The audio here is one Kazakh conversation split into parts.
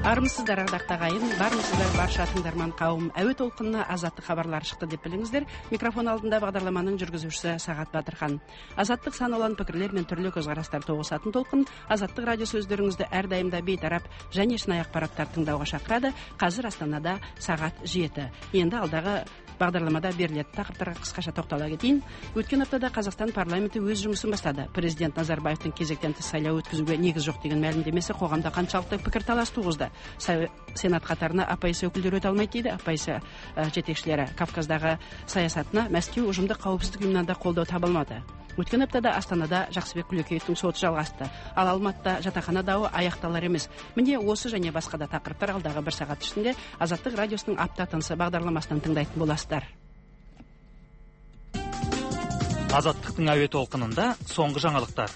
Армысыздар, ардақты ағайын, бармысыздар барша тыңдарман қауым. Әуе толқынына азаттық хабарлар шықты деп біліңіздер. Микрофон алдында бағдарламаның жүргізушісі Сағат Батырхан. Азаттық сан алуан пікірлер мен түрлі көзқарастар тоғысатын толқын. Азаттық радио сөздеріңізді әрдайымда бейтарап және шынайы ақпараттар тыңдауға шақырады. Қазір Астанада сағат 7. Енді алдағы бағдарламада берілетін тақырыптарға қысқаша тоқтала кетейін. Өткен аптада Қазақстан парламенті өз жұмысын бастады. Президент Назарбаевтың кезектен тыс сайлау өткізуге негіз жоқ деген мәлімдемесі қоғамда қаншалықты пікірталас туғызды. Сенат қатарына оппозиция өкілдері өте алмайды дейді. Оппозиция жетекшілері Кавказдағы саясатына Мәскеу ұжымдық қауіпсіздік ұйымынан да қолдау таба алмады. Өткен аптада Астанада Жақсыбек Күлекеевтің соты жалғасты. Ал Алматыда жатақхана дауы аяқталар емес. Міне осы және басқа да тақырыптар алдағы бір сағат ішінде Азаттық радиосының апта тынысы бағдарламасынан тыңдайтын боласыздар. Азаттықтың әуе толқынында соңғы жаңалықтар.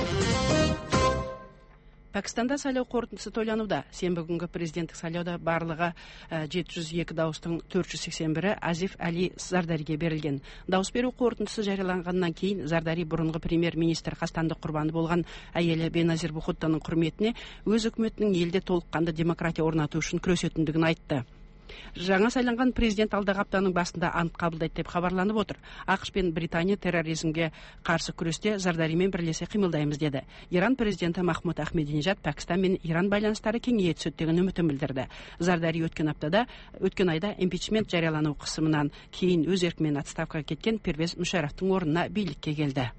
Пәкістанда сайлау қорытындысы тойлануда. Сенбі күнгі президенттік сайлауда барлығы 702 дауыстың 481-і Азиф Али Зардариге берілген. Дауыс беру қорытындысы жарияланғаннан кейін Зардари бұрынғы премьер-министр қастандық құрбаны болған әйелі Беназир Бухуттаның құрметіне өз үкіметінің елде толыққанды демократия орнату үшін күресетіндігін айтты. Жаңа сайланған президент алдағы аптаның басында ант қабылдайды деп хабарланып отыр. ақш пен Британия терроризмге қарсы күресте Зардаримен бірлесе қимылдаймыз деді. Иран президенті Махмуд Ахмединежад Пәкістан мен Иран байланыстары кеңейе түседі деген үмітін білдірді. Зардари өткен айда импичмент жариялану қысымынан кейін өз еркімен отставкаға кеткен Первез Мүшәррафтың орнына билікке келді.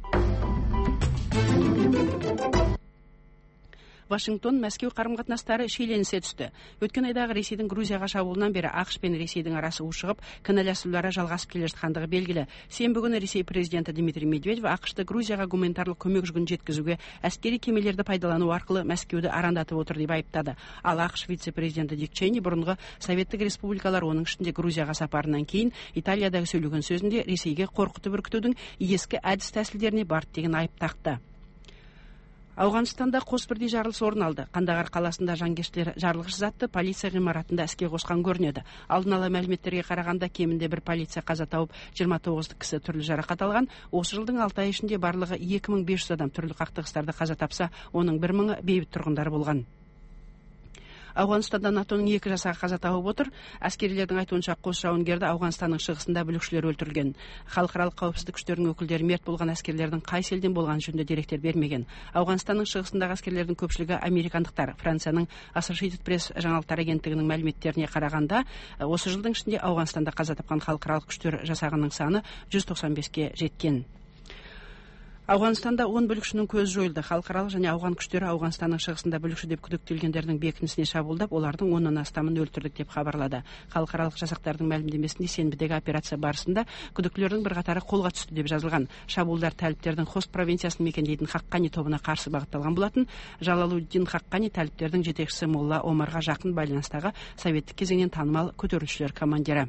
Вашингтон Мәскеу қарым-қатынастары шиеленісе түсті. Өткен айдағы Ресейдің Грузияға шабуылынан бері ақш пен Ресейдің арасы ушығып, кінәласулары жалғасып келе жатқандығы белгілі. Сенбі күні Ресей президенті Дмитрий Медведев ақшты Грузияға гуманитарлық көмек жүгін жеткізуге әскери кемелерді пайдалану арқылы Мәскеуді арандатып отыр деп айыптады. Ал ақш вице-президенті Дик Чейни бұрынғы Советтік республикалар, оның ішінде Грузияға сапарынан кейін Италиядағы сөйлеген сөзінде Ресейге қорқытып үркітудің ескі әдіс тәсілдеріне барды деген айып тақты. Ауғанстанда қос бірдей жарылыс орын алды. Қандағар қаласында жанкештілер жарылғыш затты полиция ғимаратында іске қосқан көрінеді. Алдын ала мәліметтерге қарағанда кемінде бір полиция қаза тауып, 29 кісі түрлі жарақат алған. Осы жылдың 6 ай ішінде барлығы 2500 адам түрлі қақтығыстарда қаза тапса, оның 1000-і бейбіт тұрғындар болған. Ауғанстанда НАТОның 2 жасағы қаза тауып отыр. Әскерилердің айтуынша қос жауынгерді Ауғанстанның шығысында бүлікшілер өлтірген. Халықаралық қауіпсіздік күштерінің өкілдері мерт болған әскерлердің қай елден болған жөнінде деректер бермеген. Ауғанстанның шығысындағы әскерлердің көпшілігі американдықтар. Францияның Associated Press жаңалықтар агенттігінің мәліметтеріне қарағанда, осы жылдың ішінде Ауғанстанда қаза тапқан халықаралық күштер жасағының саны 195-ке жеткен. Ауғанстанда 10 бүлікшінің көзі жойылды. Халықаралық және ауған күштері Ауғанстанның шығысында бүлікші деп күдіктелгендердің бекінісіне шабуылдап, олардың 10-нан астамын өлтірдік деп хабарлады. Халықаралық жасақтардың мәлімдемесінде сенбідегі операция барысында күдіктілердің бірқатары қолға түсті деп жазылған. Шабуылдар тәліптердің Хост провинциясын мекендейтін Хаққани тобына қарсы бағытталған болатын. Жалалуддин Хаққани тәліптердің жетекшісі Молла Омарға жақын байланыстағы советтік кезеңнен танымал көтерілісшілер командирі.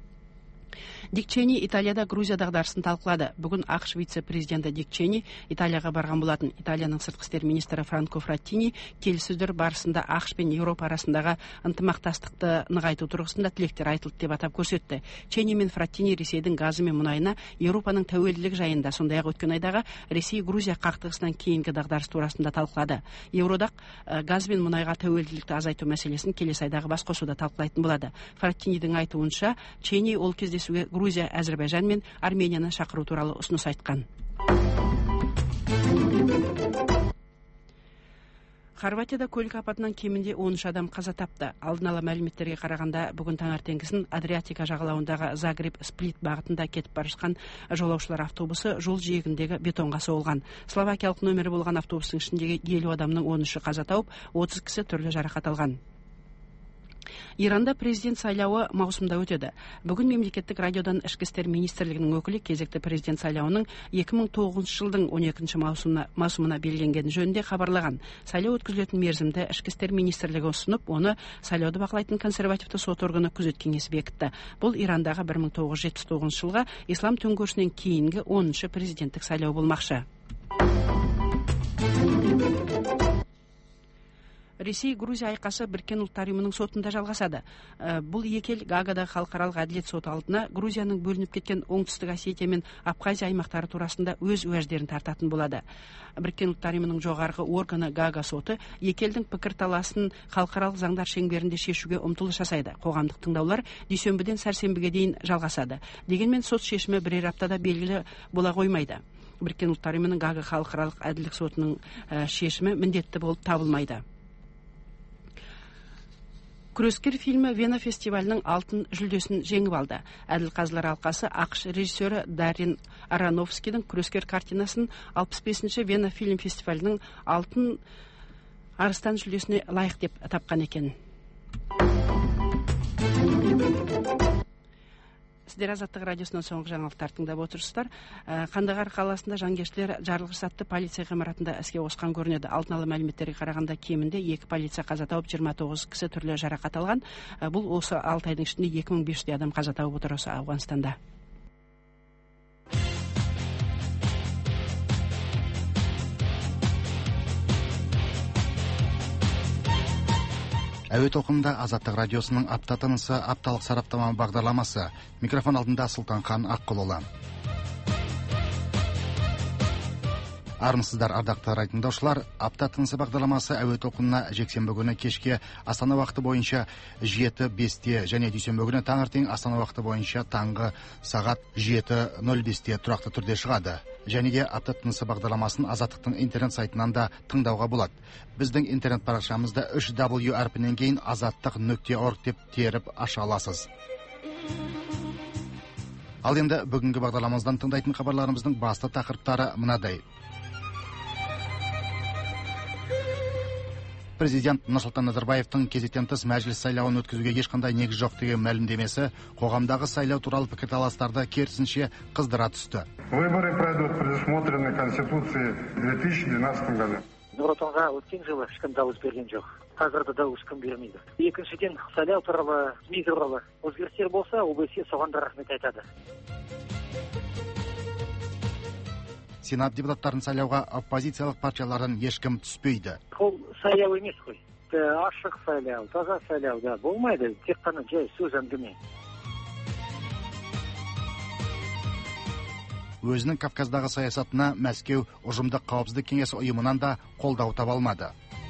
Дик Чейни Италияда Грузия дағдарысын талқылады. Бүгін ақш вице-президенті Дик Чейни Италияға барған болатын. Италияның сыртқы істер министрі Франко Фраттини келіссөздер барысында ақш пен Еуропа арасындағы ынтымақтастықты нығайту тұрғысында тілектер айтылды деп атап көрсетті. Чейни мен Фраттини Ресейдің газы мен мұнайына Еуропаның тәуелділік жайында, сондай-ақ өткен айдағы Ресей-Грузия қақтығысынан кейінгі дағдарыс турасында талқылады. Еуроодақ газ бен мұнайға тәуелділікті азайту мәселесін келесі айдағы басқосуда талқылайтын болады. Фраттинидің айтуынша, Чейни ол кездесуге Грузия, Әзірбайжан мен Арменияны шақыру туралы ұсыныс айтқан. Хорватияда көлік апатынан кемінде 13 адам қаза тапты. Алдын ала мәліметтерге қарағанда, бүгін таңертеңгісін Адриатика жағалауындағы Загреб-Сплит бағытында кетіп бара жатқан жолаушылар автобусы жол жиегіндегі бетонға соғылған. Словакиялық нөмірі болған автобустың ішіндегі 50 адамның 13-і қаза тауып, 30 кісі түрлі жарақат алған. Иранда президент сайлауы маусымда өтеді. Бүгін мемлекеттік радиодан ішкі істер министрлігінің өкілі кезекті президент сайлауының 2009 жылдың 12 маусымына белгіленген жөнінде хабарлаған. Сайлау өткізілетін мерзімді ішкі істер министрлігі ұсынып, оны сайлауды бақылайтын консервативті сот органы күзет кеңесі бекітті. Бұл Ирандағы 1979 жылға ислам төңкерісінен кейінгі 10-шы президенттік сайлау болмақшы. Ресей Грузия айқасы Біріккен ұлттар ұйымының сотында жалғасады. Бұл екі ел Гаагадағы халықаралық әділет соты алдына Грузияның бөлініп кеткен оңтүстік Осетия мен Абхазия аймақтары турасында өз уәждерін тартатын болады. Біріккен ұлттар ұйымының жоғарғы органы Гаага соты екі елдің пікірталасын халықаралық заңдар шеңберінде шешуге ұмтылыс жасайды. Қоғамдық тыңдаулар дүйсенбіден сәрсенбіге дейін жалғасады. Дегенмен сот шешімі бірер аптада белгілі бола қоймайды. Біріккен ұлттар ұйымының Гаага халықаралық әділдік сотының шешімі міндетті болып табылмайды. Күрескер фильмі Вена фестивалінің алтын жүлдесін жеңіп алды. Әділ қазылар алқасы ақш режиссері Даррен Аронофскийдің күрескер картинасын 65-ші Вена фильм фестивалінің алтын арыстан жүлдесіне лайық деп тапқан екен. Сіздер Азаттық радиосынан соңғы жаңалықтар тыңдап отырсыздар. Қандағар қаласында жанкештілер жарылғыш затты полиция ғимаратында іске қосқан көрінеді. Алдын ала мәліметтерге қарағанда кемінде 2 полиция қаза тауып, 29 кісі түрлі жарақат алған. Бұл осы 6 айдың ішінде 2500 адам қаза тауып отыр осы Ауғанстанда. Әуе толқынында Азаттық радиосының апта тынысы апталық сараптама бағдарламасы. Микрофон алдында Сұлтанхан Аққұлұлы. Армысыздар, ардақты тыңдаушылар. Апта тынысы бағдарламасы әуе толқынына жексенбі күні кешке Астана уақыты бойынша 7:05-те және дүйсенбі күні таңертең Астана уақыты бойынша таңғы сағат 7:05-те тұрақты түрде шығады. Және де апта тынысы бағдарламасын Азаттықтың интернет сайтынан да тыңдауға болады. Біздің интернет парақшамызда 3W әрпінен кейін azаттық.org деп теріп аша аласыз. Ал енді бүгінгі бағдарламамыздан тыңдайтын хабарларымыздың басты тақырыптары мынадай. Президент Нұрсұлтан Назарбаевтың кезектен тыс мәжіліс сайлауын өткізуге ешқандай негіз жоқ деген мәлімдемесі қоғамдағы сайлау туралы пікірталастарды керісінше қыздыра түсті. Выборы пройдут предусмотрены Конституцией в 2012 году. Нұр Отанға өткен жылы ешкім дауыс берген жоқ. Қазір де дауыс кім бермейді. Екіншіден, сайлау туралы, СМИ туралы өзгерістер болса, ОБСЕ соған да рахмет айтады. Сенат депутаттарын сайлауға оппозициялық партиялардан ешкім түспейді. Бұл сайлау емес қой. Ашық сайлау, таза сайлау да болмайды. Тек қана жай сөз әңгіме. Өзінің Кавказдағы саясатына Мәскеу ұжымдық қауіпсіздік кеңесі ұйымынан да қолдау таба алмады.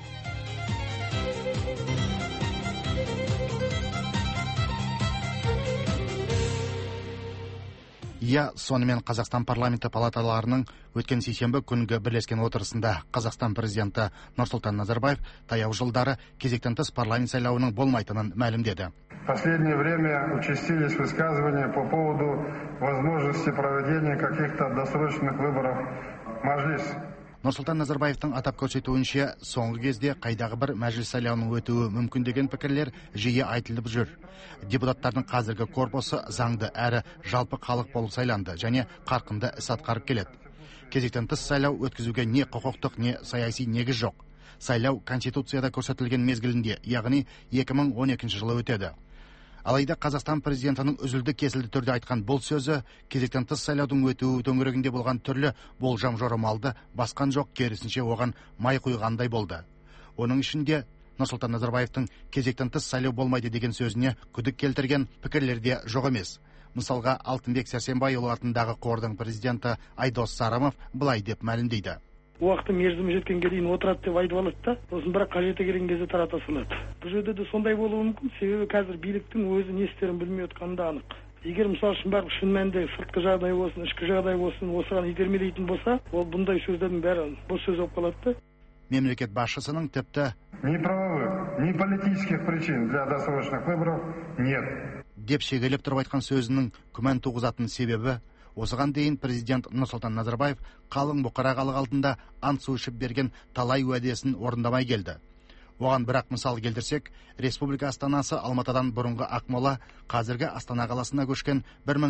Сонымен Қазақстан парламенті палаталарының өткен сейсенбі күнгі бірлескен отырысында Қазақстан президенті Нұрсұлтан Назарбаев таяу жылдары кезектен тыс парламент сайлауының болмайтынын мәлімдеді. В последнее время участились высказывания по поводу возможности проведения каких-то досрочных выборов в Мажилис. Нұрсұлтан Назарбаевтың атап көрсетуінше, соңғы кезде қайдағы бір мәжіліс сайлауының өтуі мүмкін деген пікірлер жиі айтылып жүр. Депутаттардың қазіргі корпусы заңды әрі жалпы халық болып сайланды және қарқынды іс атқарып келеді. Кезектен тыс сайлау өткізуге не құқықтық, не саяси негіз жоқ. Сайлау Конституцияда көрсетілген мезгілінде, яғни 2012 жылы өтеді. Алайда Қазақстан президентінің үзілді-кесілді түрде айтқан бұл сөзі кезектен тыс сайлаудың өтуі төңірегінде болған түрлі болжам жорамалды басқан жоқ, керісінше оған май құйғандай болды. Оның ішінде Нұрсұлтан Назарбаевтың кезектен тыс сайлау болмайды деген сөзіне күдік келтірген пікірлерде жоқ емес. Мысалға, Алтынбек Сәрсенбайұлы атындағы қордың президенті Айдос Сарымов былай деп мәлімдейді. Уақыты мерзімі жеткенге дейін отырады деп айтып алады да, сосын бірақ қажеті келген кезде тарата салады. Бұл жерде де сондай болуы мүмкін, себебі қазір биліктің өзі не істерін білмей отқаны да анық. Егер мысалы үшін барып шын мәнінде сыртқы жағдай болсын, ішкі жағдай болсын, осыған итермелейтін болса, ол бұндай сөздердің бәрі бос сөз болып қалады. Мемлекет басшысының тіпті Ни правовых, ни политических причин для досрочных выборов нет. деп шегелеп тұрып айтқан сөзінің күмән туғызатын себебі, осыған дейін президент Нұрсұлтан Назарбаев қалың бұқара халық алдында ант су ішіп берген талай уәдесін орындамай келді. Оған бірақ мысал келтірсек, республика астанасы Алматыдан бұрынғы Ақмола, қазіргі Астана қаласына көшкен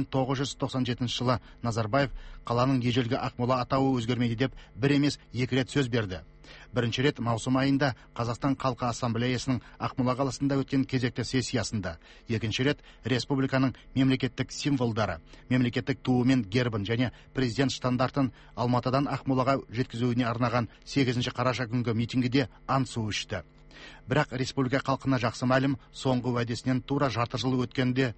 1997 жылы Назарбаев қаланың ежелгі Ақмола атауы өзгермейді деп бір емес екі рет сөз берді. Бірінші рет маусым айында Қазақстан Халқы Ассамблеясының Ақмола қаласында өткен кезекті сессиясында, екінші рет республиканың мемлекеттік символдары, мемлекеттік туы мен гербін және президент штандартын Алматыдан Ақмолаға жеткізуіне арнаған 8 қараша күнгі митингіде ант су ішті. Бірақ республика халқына жақсы мәлім, соңғы уәдесінен тура жарты жыл өткенде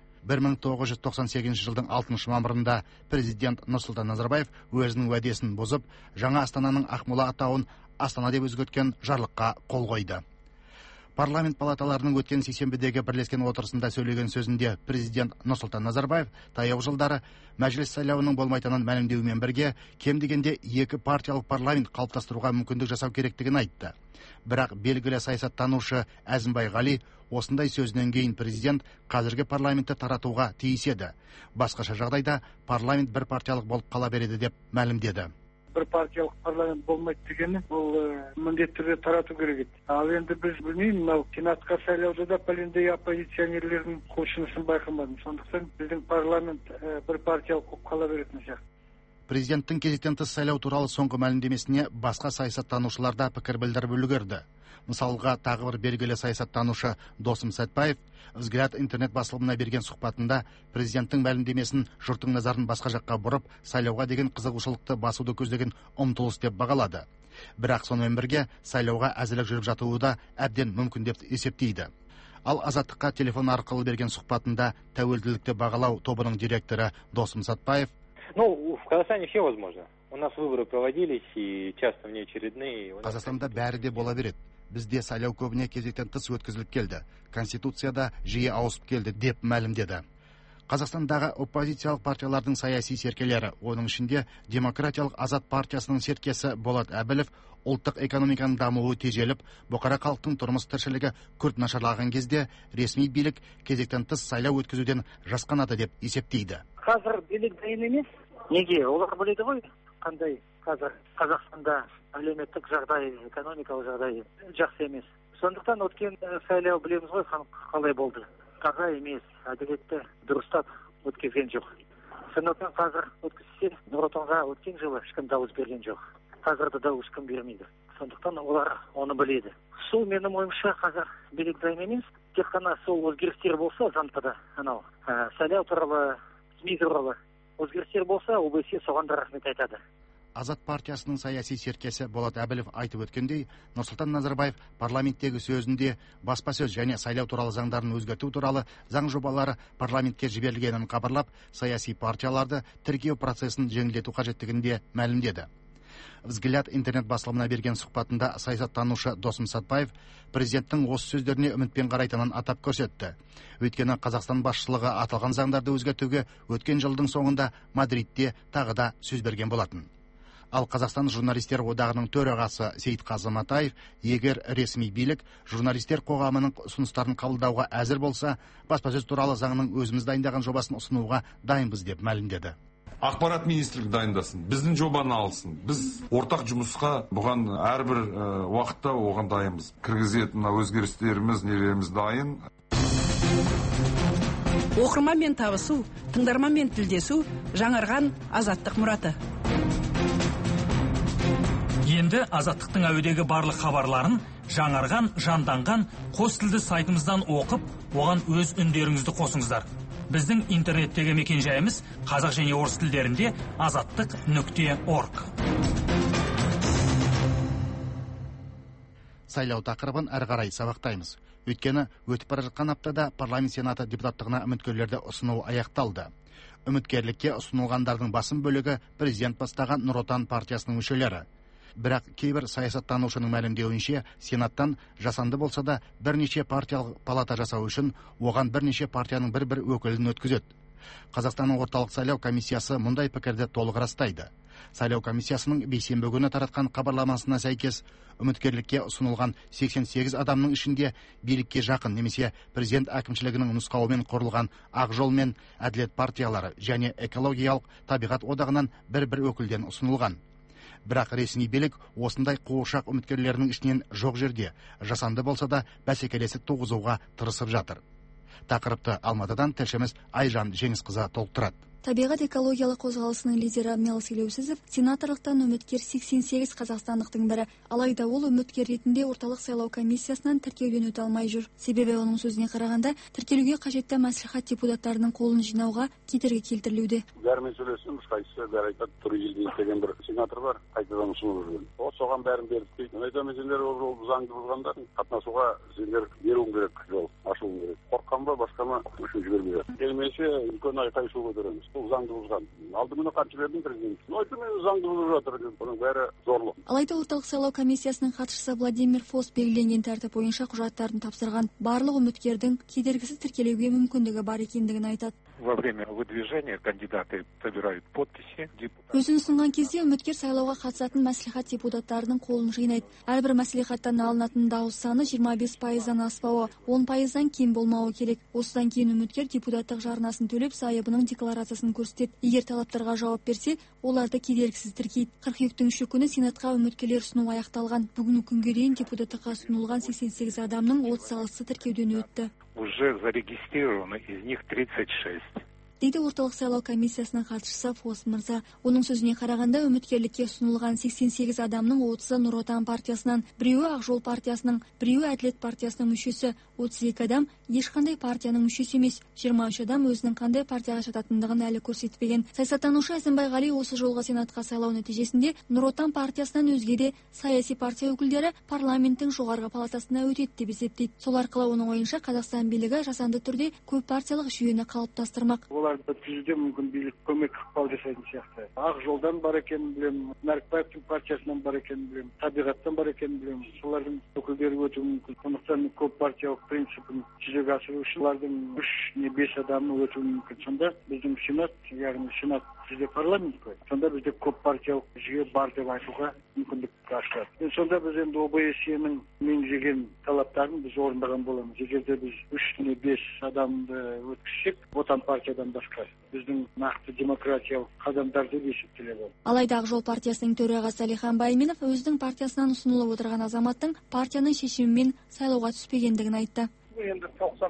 1998 жылдың 6 мамырында президент Нұрсұлтан Назарбаев өзінің уәдесін бұзып, жаңа Астананың Ақмола атауын Астана деп өзгерткен жарлыққа қол қойды. Парламент палаталарының өткен сейсенбідегі бірлескен отырысында сөйлеген сөзінде президент Нұрсұлтан Назарбаев таяу жылдары мәжіліс сайлауының болмайтынын мәлімдеумен бірге кем дегенде 2 партиялық парламент қалыптастыруға мүмкіндік жасау керектігін айтты. Бірақ белгілі саясаттанушы Әзімбай Ғали осындай сөзінен кейін президент қазіргі парламентті таратуға тиіс еді. Басқаша жағдайда парламент бір партиялық болып қала береді деп мәлімдеді. Бір партиялық парламент болмайды дегені, бұл міндетті түрде тарату керек еді. Ал енді біз білмеймін, мынау сенатқа сайлауда да пәлендей оппозиционерлердің құлшынысын байқамадым. Сондықтан біздің парламент бір партиялық болып қала беретін сияқты. Президенттің кезектен тыс сайлау туралы соңғы мәлімдемесіне басқа саясаттанушылар да пікір білдіріп үлгерді. Мысалға, тағы бір белгілі саясаттанушы Досым Сәтбаев «Взгляд» интернет басылымына берген сұхбатында президенттің мәлімдемесін жұрттың назарын басқа жаққа бұрып, сайлауға деген қызығушылықты басуды көздеген ұмтылыс деп бағалады. Бірақ сонымен бірге сайлауға әзірлік жүріп жатуы да әбден мүмкін деп есептейді. Ал Азаттыққа телефон арқылы берген сұхбатында тәуелділікті бағалау тобының директоры Досым Сәтбаев: в Казахстане все возможно. У нас выборы проводились и часто внеочередные. Қазақстанда бәрі де бола береді. Бізде сайлау көбіне кезектен тыс өткізіліп келді. Конституцияда жиі ауысып келді деп мәлімдеді. Қазақстандағы оппозициялық партиялардың саяси серкелері, оның ішінде Демократиялық Азат партиясының серкесі Болат Әбілов, ұлттық экономиканың дамуы тежеліп, бұқара халықтың тұрмыс тіршілігі күрт нашарлаған кезде ресми билік кезектен тыс сайлау өткізуден жасқанады деп есептейді. Қазір билік дайын емес. Неге? Олар біледі ғой, қандай қазір Қазақстанда әлеуметтік жағдай, экономикалық жағдай жақсы емес. Сондықтан өткен сайлау білеміз ғой қалай болды. Таза емес, әділетті, дұрыстап өткізген жоқ. Сондықтан қазір өткізсе, Нұр Отанға өткен жылы ешкім дауыс берген жоқ. Қазірді дауыс кім бермейді. Сондықтан олар оны біледі. Сол менің ойымша қазір билік дайын емес. Тек қана сол өзгерістер болса, заңда анау сайлау туралы, СМИ туралы өзгерістер болса, ОБСЕ соған да рахмет айтады. Азат партиясының саяси серкесі Болат Әбілов айтып өткендей, Нұрсұлтан Назарбаев парламенттегі сөзінде баспасөз және сайлау туралы заңдарын өзгерту туралы заң жобалары парламентке жіберілгенін хабарлап, саяси партияларды тіркеу процесін жеңілдету қажеттігінде мәлімдеді. «Взгляд» интернет басылымына берген сұхбатында саясаттанушы Досым Сәтбаев президенттің осы сөздеріне үмітпен қарайтынын атап көрсетті. Өйткені Қазақстан басшылығы аталған заңдарды өзгертуге өткен жылдың соңында Мадридте тағы да сөз берген болатын. Ал Қазақстан журналистер одағының төрағасы Сейітқазы Матаев, егер ресми билік журналистер қоғамының ұсыныстарын қабылдауға әзір болса, баспасөз туралы заңның өзіміз дайындаған жобасын ұсынуға дайынбыз деп мәлімдеді. Ақпарат министрлігі дайындасын, біздің жобаны алсын. Біз ортақ жұмысқа бұған әрбір уақытта оған дайынбыз. Кіргізетін өзгерістеріміз, нелеріміз дайын. Оқырманмен табысу, тыңдарманмен тілдесу, жаңарған азаттық мұраты. Енді Азаттықтың әуедегі барлық хабарларын жаңарған, жанданған қос тілді сайтымыздан оқып, оған өз үндеріңізді қосыңыздар. Біздің интернеттегі мекенжайымыз қазақ және орыс тілдерінде azattik.org. Сайлау тақырыбын әрі қарай сабақтаймыз. Өйткені өтіп бара жатқан аптада парламент сенаты депутаттығына үміткерлерді ұсыну аяқталды. Үміткерлікке ұсынылғандардың басым бөлігі президент бастаған Нұр Отан партиясының мүшелері. Бірақ кейбір саясаттанушының мәлімдеуінше, сенаттан жасанды болса да бірнеше партиялық палата жасау үшін оған бірнеше партияның бір-бір өкілін өткізеді. Қазақстанның орталық сайлау комиссиясы мұндай пікірді толық растайды. Сайлау комиссиясының бейсенбі күні таратқан хабарламасына сәйкес, үміткерлікке ұсынылған 88 адамның ішінде билікке жақын немесе президент әкімшілігінің нұсқауымен құрылған Ақ жол мен Әділет партиялары және экологиялық табиғат одағынан бір-бір өкілден ұсынылған. Бірақ ресми билік осындай қуыршақ үміткерлерінің ішінен жоқ жерде, жасанды болса да бәсекелестік туғызуға тырысып жатыр. Тақырыпты Алматыдан тілшіміз Айжан Жеңісқызы толықтырады. табиғат экологиялық қозғалысының лидері Мелс Елеусізов сенаторлықтан үміткер 88 қазақстандықтың бірі. Алайда ол үміткер ретінде орталық сайлау комиссиясынан тіркеуден өте алмай жүр. Себебі оның сөзіне қарағанда, тіркелуге қажетті мәслихат депутаттарының қолын жинауға кедергі келтірілуде. Бәрімен сөйлестім, қайсысы бәрі айтады, Туризилдин деген бір сенатор бар, қайтадан ұсынып жүрген. Соған бәрін бердік дейді. Айтамын, сендер ол заңды бұзғандар, қатынасуға сендер беруің керек, жол ашылуың керек. Қорыққан ба, басқа ма, үшін жібермейді. Келмесе үлкен айқай шу көтереміз. Бұл заңды бұзған. Алдымен қанша бердім президент. Айтамын, заңды бұзып жатыр, бұның бәрі зорлық. Алайда орталық сайлау комиссиясының хатшысы Владимир Фос белгіленген тәртіп бойынша құжаттарын тапсырған барлық үміткердің кедергісіз тіркелуге мүмкіндігі бар екендігін айтады. Во время выдвижения кандидаты собирают подписи. Өзін ұсынған кезде үміткер сайлауға қатысатын мәслихат депутаттарының қолын жинайды. Әрбір мәслихаттан алынатын дауыс саны 25%-дан аспауы, 10%-дан кем болмауы керек. Осыдан кейін үміткер депутаттық жарнасын төлеп, сайыбының декларациясын көрсетеді. Егер талаптарға жауап берсе, оларды кедергісіз тіркейді. Қыркүйектің 3 күні сенатқа үміткерлер ұсыну аяқталған. Бүгінгі күнге дейін депутаттыққа ұсынылған 88 адамның 36-сы тіркеуден өтті. Уже зарегистрировано, из них 36. Дейді орталық сайлау комиссиясының хатшысы Фос мырза. Оның сөзіне қарағанда, үміткерлікке ұсынылған 88 адамның 30-ы Нұр Отан партиясынан, біреуі Ақ жол партиясының, біреуі Әділет партиясының мүшесі, 32 адам ешқандай партияның мүшесі емес, 23 адам өзінің қандай партияға жататындығын әлі көрсетпеген. Саясаттанушы Әзімбай Ғали осы жолғы сенатқа сайлау нәтижесінде Нұр Отан партиясынан өзге де саяси партия өкілдері парламенттің жоғарғы палатасына өтеді деп есептейді. Сол арқылы оның ойынша Қазақстан билігі жасанды түрде көп партиялық жүйені қалыптастырмақ. Оларды өткізуде мүмкін билік көмек ықпал жасайтын сияқты. Ақ жолдан бар екенін білемін, Нәрікбаевтың партиясынан бар екенін білемін, табиғаттан бар екенін білемін. Солардың өкілдері өтуі мүмкін. Сондықтан көп партиялық принципін жүзеге асырушылардың 3 не 5 адамы өтуі мүмкін. Сонда біздің сенат, яғни сенат бізде парламент қой. Сонда бізде көп партиялық жүйе бар деп айтуға мүмкіндік ашылады. Сонда біз енді ОБСЕ-нің меңзеген талаптарын біз орындаған боламыз. Егер де біз 3 не 5 адамды өткізсек, Отан партиядан басқа біздің нақты демократиялық қадамдар деп есептеледі. Алайда Ақ жол партиясының төрағасы Әлихан Байменов өзінің партиясынан ұсынылып отырған азаматтың партияның шешімімен сайлауға түспегендігін айтты. Енді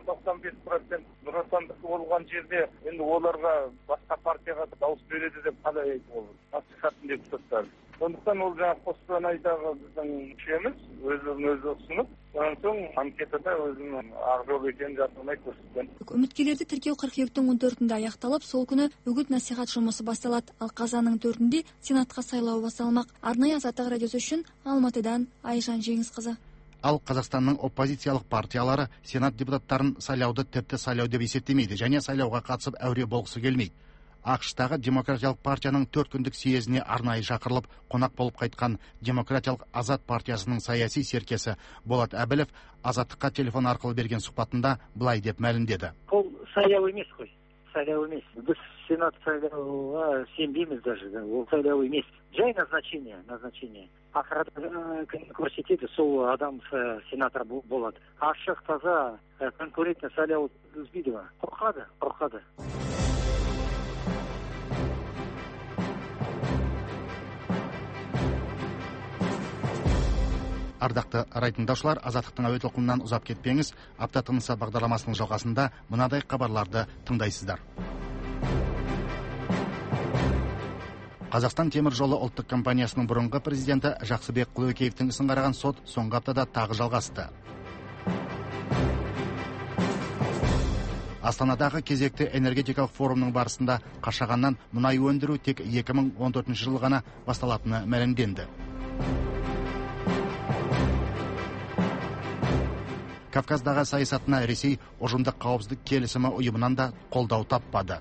90-95% Нұр Отандық болған жерде енді оларға басқа партияға дауыс береді деп қалай айтып olur? Мәслихаттың депутаттары. Сондықтан ол жаңа Қостанайдағы біздің мүшеміз өзі ұсынып, содан соң анкетада өзінің Ақ жол екенін жасырмай көрсеткен. Үміткерлерді тіркеу қыркүйектің 14-інде аяқталып, сол күні үгіт насихат жұмысы басталады. Ал қазанның 4-інде сенатқа сайлау басталмақ. Арнайы Азаттық радиосы үшін Алматыдан Айжан Жеңісқызы. Ал Қазақстанның оппозициялық партиялары сенат депутаттарын сайлауды тіпті сайлау деп есептемейді және сайлауға қатысып әуре болғысы келмейді. ақш-тағы демократиялық партияның 4 күндік съезіне арнайы шақырылып қонақ болып қайтқан демократиялық Азат партиясының саяси серкесі Болат Әбілов Азаттыққа телефон арқылы берген сұхбатында былай деп мәлімдеді. Бұл сайлау емес қой. Сайлау емес. Біз сенат сайлауға сенбейміз даже. Ол сайлау емес. Жай назначение. Ақырада көрсетеді, сол адам сенатор болады. Ашық таза конкурентный сайлау өтпейді ма? Қорқады. Ардақты райтындаушылар, Азаттықтың әуе толқынынан ұзап кетпеңіз. Апта тынысы бағдарламасының жалғасында мынадай хабарларды тыңдайсыздар. Қазақстан темір жолы ұлттық компаниясының бұрынғы президенті Жақсыбек Құлекеевтің ісін қараған сот соңғы аптада тағы жалғасты. Астанадағы кезекті энергетикалық форумның барысында Қашағаннан мұнай өндіру тек 2014 жылы ғана басталатыны мәлімденді. Кавказдағы саясатына Ресей ұжымдық қауіпсіздік келісімі ұйымынан да қолдау таппады.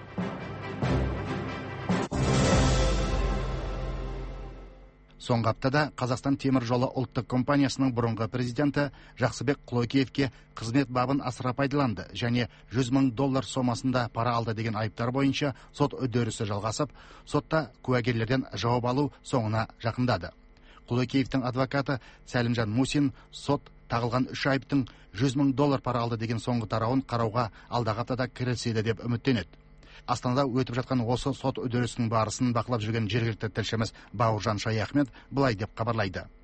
Соңғы аптада Қазақстан темір жолы ұлттық компаниясының бұрынғы президенті Жақсыбек Құлекеевке қызмет бабын асыра пайдаланды және $100,000 сомасында пара алды деген айыптар бойынша сот үдерісі жалғасып, сотта куәгерлерден жауап алу соңына жақындады. Құлекеевтің адвокаты Сәлімжан Мусин сот тағылған 3 айыптың $100,000 пара алды деген соңғы тарауын қарауға алдағы аптада кіріседі деп үміттенеді. Астанада өтіп жатқан осы сот үдерісінің барысын бақылап жүрген жергілікті тілшіміз Бауыржан Шаяхмет былай деп хабарлайды.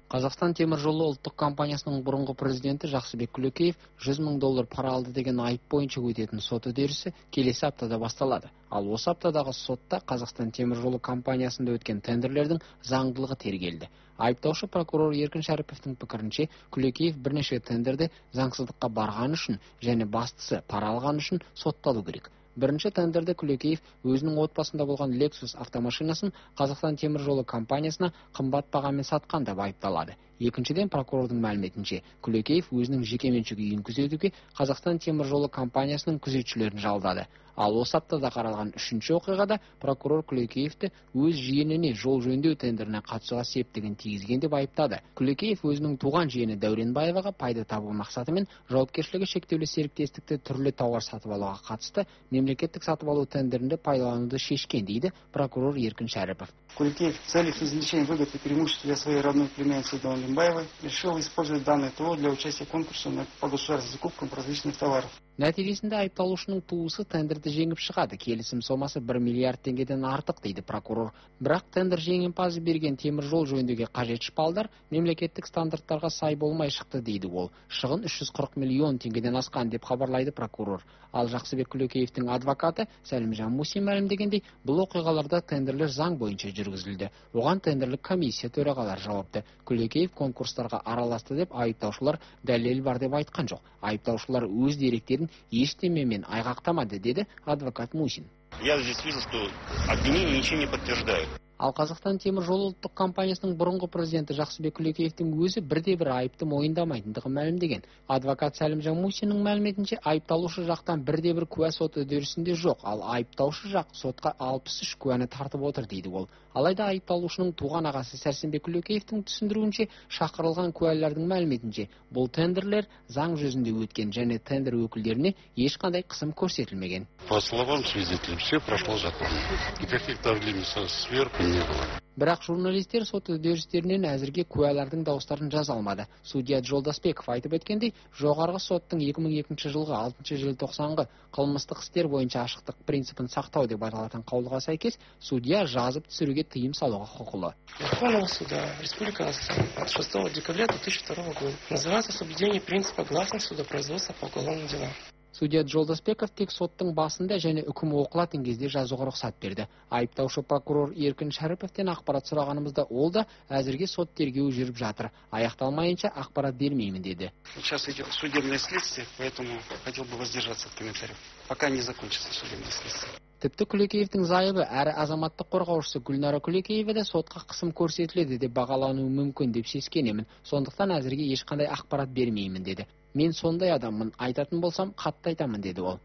Қазақстан темір жолы ұлттық компаниясының бұрынғы президенті Жақсыбек Күлекеев $100 мың пара алды деген айып бойынша өтетін сот үдерісі келесі аптада басталады. Ал осы аптадағы сотта Қазақстан темір жолы компаниясында өткен тендерлердің заңдылығы тергелді. Айыптаушы прокурор Еркін Шәріповтің пікірінше, Күлекеев бірнеше тендерде заңсыздыққа барған үшін және бастысы пара алған үшін сотталу керек. Бірінші тендерде Күлекеев өзінің отбасында болған Lexus автомашинасын Қазақстан темір жолы компаниясына қымбат бағамен сатқан деп айыпталады. Екіншіден, прокурордың мәліметінше, Күлекеев өзінің жекеменшік үйін күзетуге Қазақстан темір жолы компаниясының күзетшілерін жалдады. Ал осы аптада қаралған үшінші оқиғада прокурор Күлекеевті өз жиеніне жол жөндеу тендеріне қатысуға септігін тигізген деп айыптады. Күлекеев өзінің туған жиені Дәуренбаеваға пайда табу мақсатымен жауапкершілігі шектеулі серіктестікті түрлі тауар сатып алуға қатысты мемлекеттік сатып алу тендерінде пайдалануды шешкен, дейді прокурор Еркін Шәріпов. Күлекеев в целях извлечения выгод и преимуществ для своей родной племянницы Дәуренбаевой решил использовать данное ТО для участия в конкурсе по государственным закупкам различных товаров. Нәтижесінде айыпталушының туысы тендерді жеңіп шығады. Келісім сомасы 1 миллиард теңгеден артық, дейді прокурор. Бірақ тендер жеңімпазы берген темір жол жөндеуге қажет шпалдар мемлекеттік стандарттарға сай болмай шықты, дейді ол. Шығын 340 миллион теңгеден асқан деп хабарлайды прокурор. Ал Жақсыбек Күлекеевтің адвокаты Сәлімжан Мусин мәлімдегендей, бұл оқиғаларда тендерлер заң бойынша жүргізілді. Оған тендерлік комиссия төрағалары жауапты. Күлекеев конкурстарға араласты деп айыптаушылар дәлел бар деп айтқан жоқ. Айыптаушылар өз деректерін ештемемен айғақтамады, деді адвокат Мусин. Я здесь вижу, что обвинения ничем не подтверждают. Ал Қазақстан темір жолы ұлттық компаниясының бұрынғы президенті Жақсыбек Күлекеевтің өзі бірде-бір айыпты мойындамайтындығы мәлімдеген. Адвокат Сәлімжан Мусиннің мәліметінше, айыпталушы жақтан бірде-бір куә сот үдерісінде жоқ, ал айыптаушы жақ сотқа 63 куәні тартып отыр, дейді ол. Алайда айыпталушының туған ағасы Сәрсенбек Күлекеевтің түсіндіруінше, шақырылған куәлердің мәліметінше, бұл тендерлер заң жүзінде өткен және тендер өкілдеріне ешқандай қысым көрсетілмеген. По словам свидетелей, все прошло законно. Никаких давлений сверху не было. Бірақ журналистер сот үдерістерінен әзірге куәлардың дауыстарын жаза алмады. Судья Жолдасбеков айтып өткендей, жоғарғы соттың 2002 жылғы 6 желтоқсанғы қылмыстық істер бойынша ашықтық принципін сақтау деп аталатын қаулыға сәйкес, судья жазып түсіруге тыйым салуға құқылы. Верховного суда Республика Казахстан от 6 декабря 2002 года называется соблюдение принципа гласности судопроизводства по уголовным делам. Судья Жолдасбеков тек соттың басында және үкім оқылатын кезде жазуға рұқсат берді. Айыптаушы прокурор Еркін Шәріповтен ақпарат сұрағанымызда ол да әзірге сот тергеуі жүріп жатыр. Аяқталмайынша ақпарат бермеймін, деді. Сейчас идет судебное следствие, поэтому хотел бы воздержаться от комментариев, пока не закончится судебное следствие. Тіпті Күлекеевтің зайыбы әрі азаматтық қорғаушысы Гүлнара Күлекеева да сотқа қысым көрсетіледі деп бағалануы мүмкін деп сескенемін. Сондықтан әзірге ешқандай ақпарат бермеймін, деді. Мен сондай адаммын, айтатын болсам қатты айтамын, деді ол.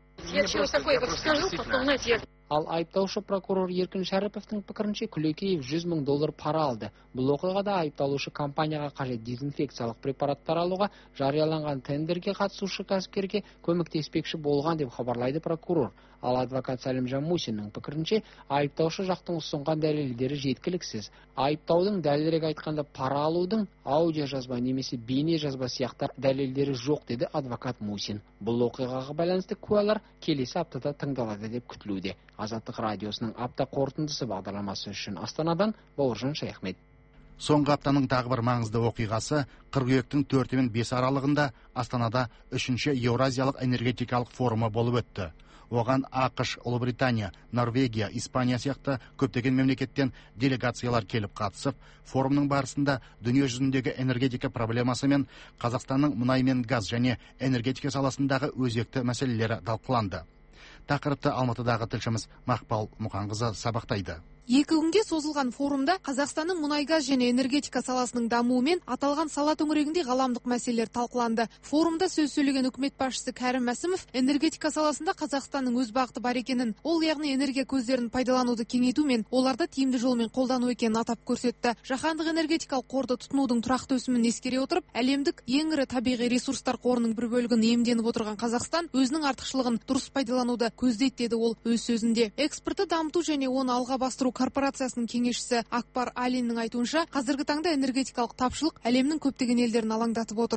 Ал айыптаушы прокурор Еркін Шәріповтің пікірінше, Күлекеев $100 мың пара алды. Бұл оқиғада айыпталушы компанияға қажет дезинфекциялық препараттар алуға жарияланған тендерге қатысушы кәсіпкерге көмектеспекші болған деп хабарлайды прокурор. Ал адвокат Сәлімжан Мусиннің пікірінше, айыптаушы жақтың ұсынған дәлелдері жеткіліксіз. Айыптаудың, дәлірек айтқанда пара алудың аудио жазба немесе бейне жазба сияқты дәлелдері жоқ, деді адвокат Мусин. Бұл оқиғаға байланысты куәлар келесі аптада тыңдалады деп күтілуде. Азаттық радиосының апта қорытындысы бағдарламасы үшін Астанадан Бауыржан Шаяхмет. Соңғы аптаның тағы бір маңызды оқиғасы қыркүйектің 4 мен 5 аралығында Астанада 3-ші Еуразиялық энергетикалық форумы болып өтті. Оған ақш, Ұлыбритания, Норвегия, Испания сияқты көптеген мемлекеттен делегациялар келіп қатысып, форумның барысында дүние жүзіндегі энергетика проблемасы мен Қазақстанның мұнай мен газ және энергетика саласындағы өзекті мәселелері талқыланды. Тақырыпты Алматыдағы тілшіміз Мақпал Мұқанқызы сабақтайды. 2 күнге созылған форумда Қазақстанның мұнай-газ және энергетика саласының дамуы мен аталған сала төңірегінде ғаламдық мәселелер талқыланды. Форумда сөз сөйлеген үкімет басшысы Кәрім Мәсімов энергетика саласында Қазақстанның өз бағыты бар екенін, ол яғни энергия көздерін пайдалануды кеңейту мен оларды тиімді жолмен қолдану екенін атап көрсетті. Жаһандық энергетикалық қорды тұтынудың тұрақты өсімін ескере отырып, әлемдік ең ірі табиғи ресурстар қорының бір бөлігін иемденіп отырған Қазақстан өзінің артықшылығын дұрыс пайдалануды көздейді, деді ол өз сөзінде. Экспортты дамыту және оны алға бастыру корпорациясының кеңесшісі Акбар Алиннің айтуынша, қазіргі таңда энергетикалық тапшылық әлемнің көптеген елдерін алаңдатып отыр.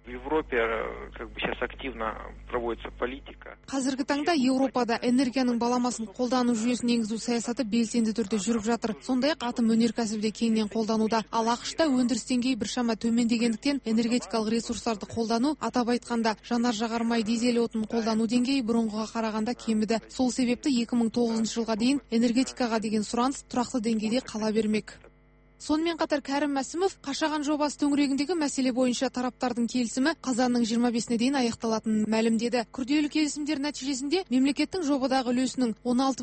В Европе сейчас активно проводится политика. Қазіргі таңда Еуропада энергияның баламасын қолдану жүйесін енгізу саясаты белсенді түрде жүріп жатыр. Сондай-ақ атом өнеркәсібінде кеңінен қолдануда. Ал ақш-та өндіріс деңгейі біршама төмендегендіктен энергетикалық ресурстарды қолдану, атап айтқанда жанар-жағармай дизель отынын қолдану деңгейі бұрынғыға қарағанда кеміді. Сол себепті 2009 жылға дейін энергетикаға деген сұраныс тұрақты деңгейде қала бермек. Сонымен қатар Кәрім Мәсімов Қашаған жобасы төңірегіндегі мәселе бойынша тараптардың келісімі қазанның 25-не дейін аяқталатынын мәлімдеді. Күрделі келісімдер нәтижесінде мемлекеттің жобадағы үлесінің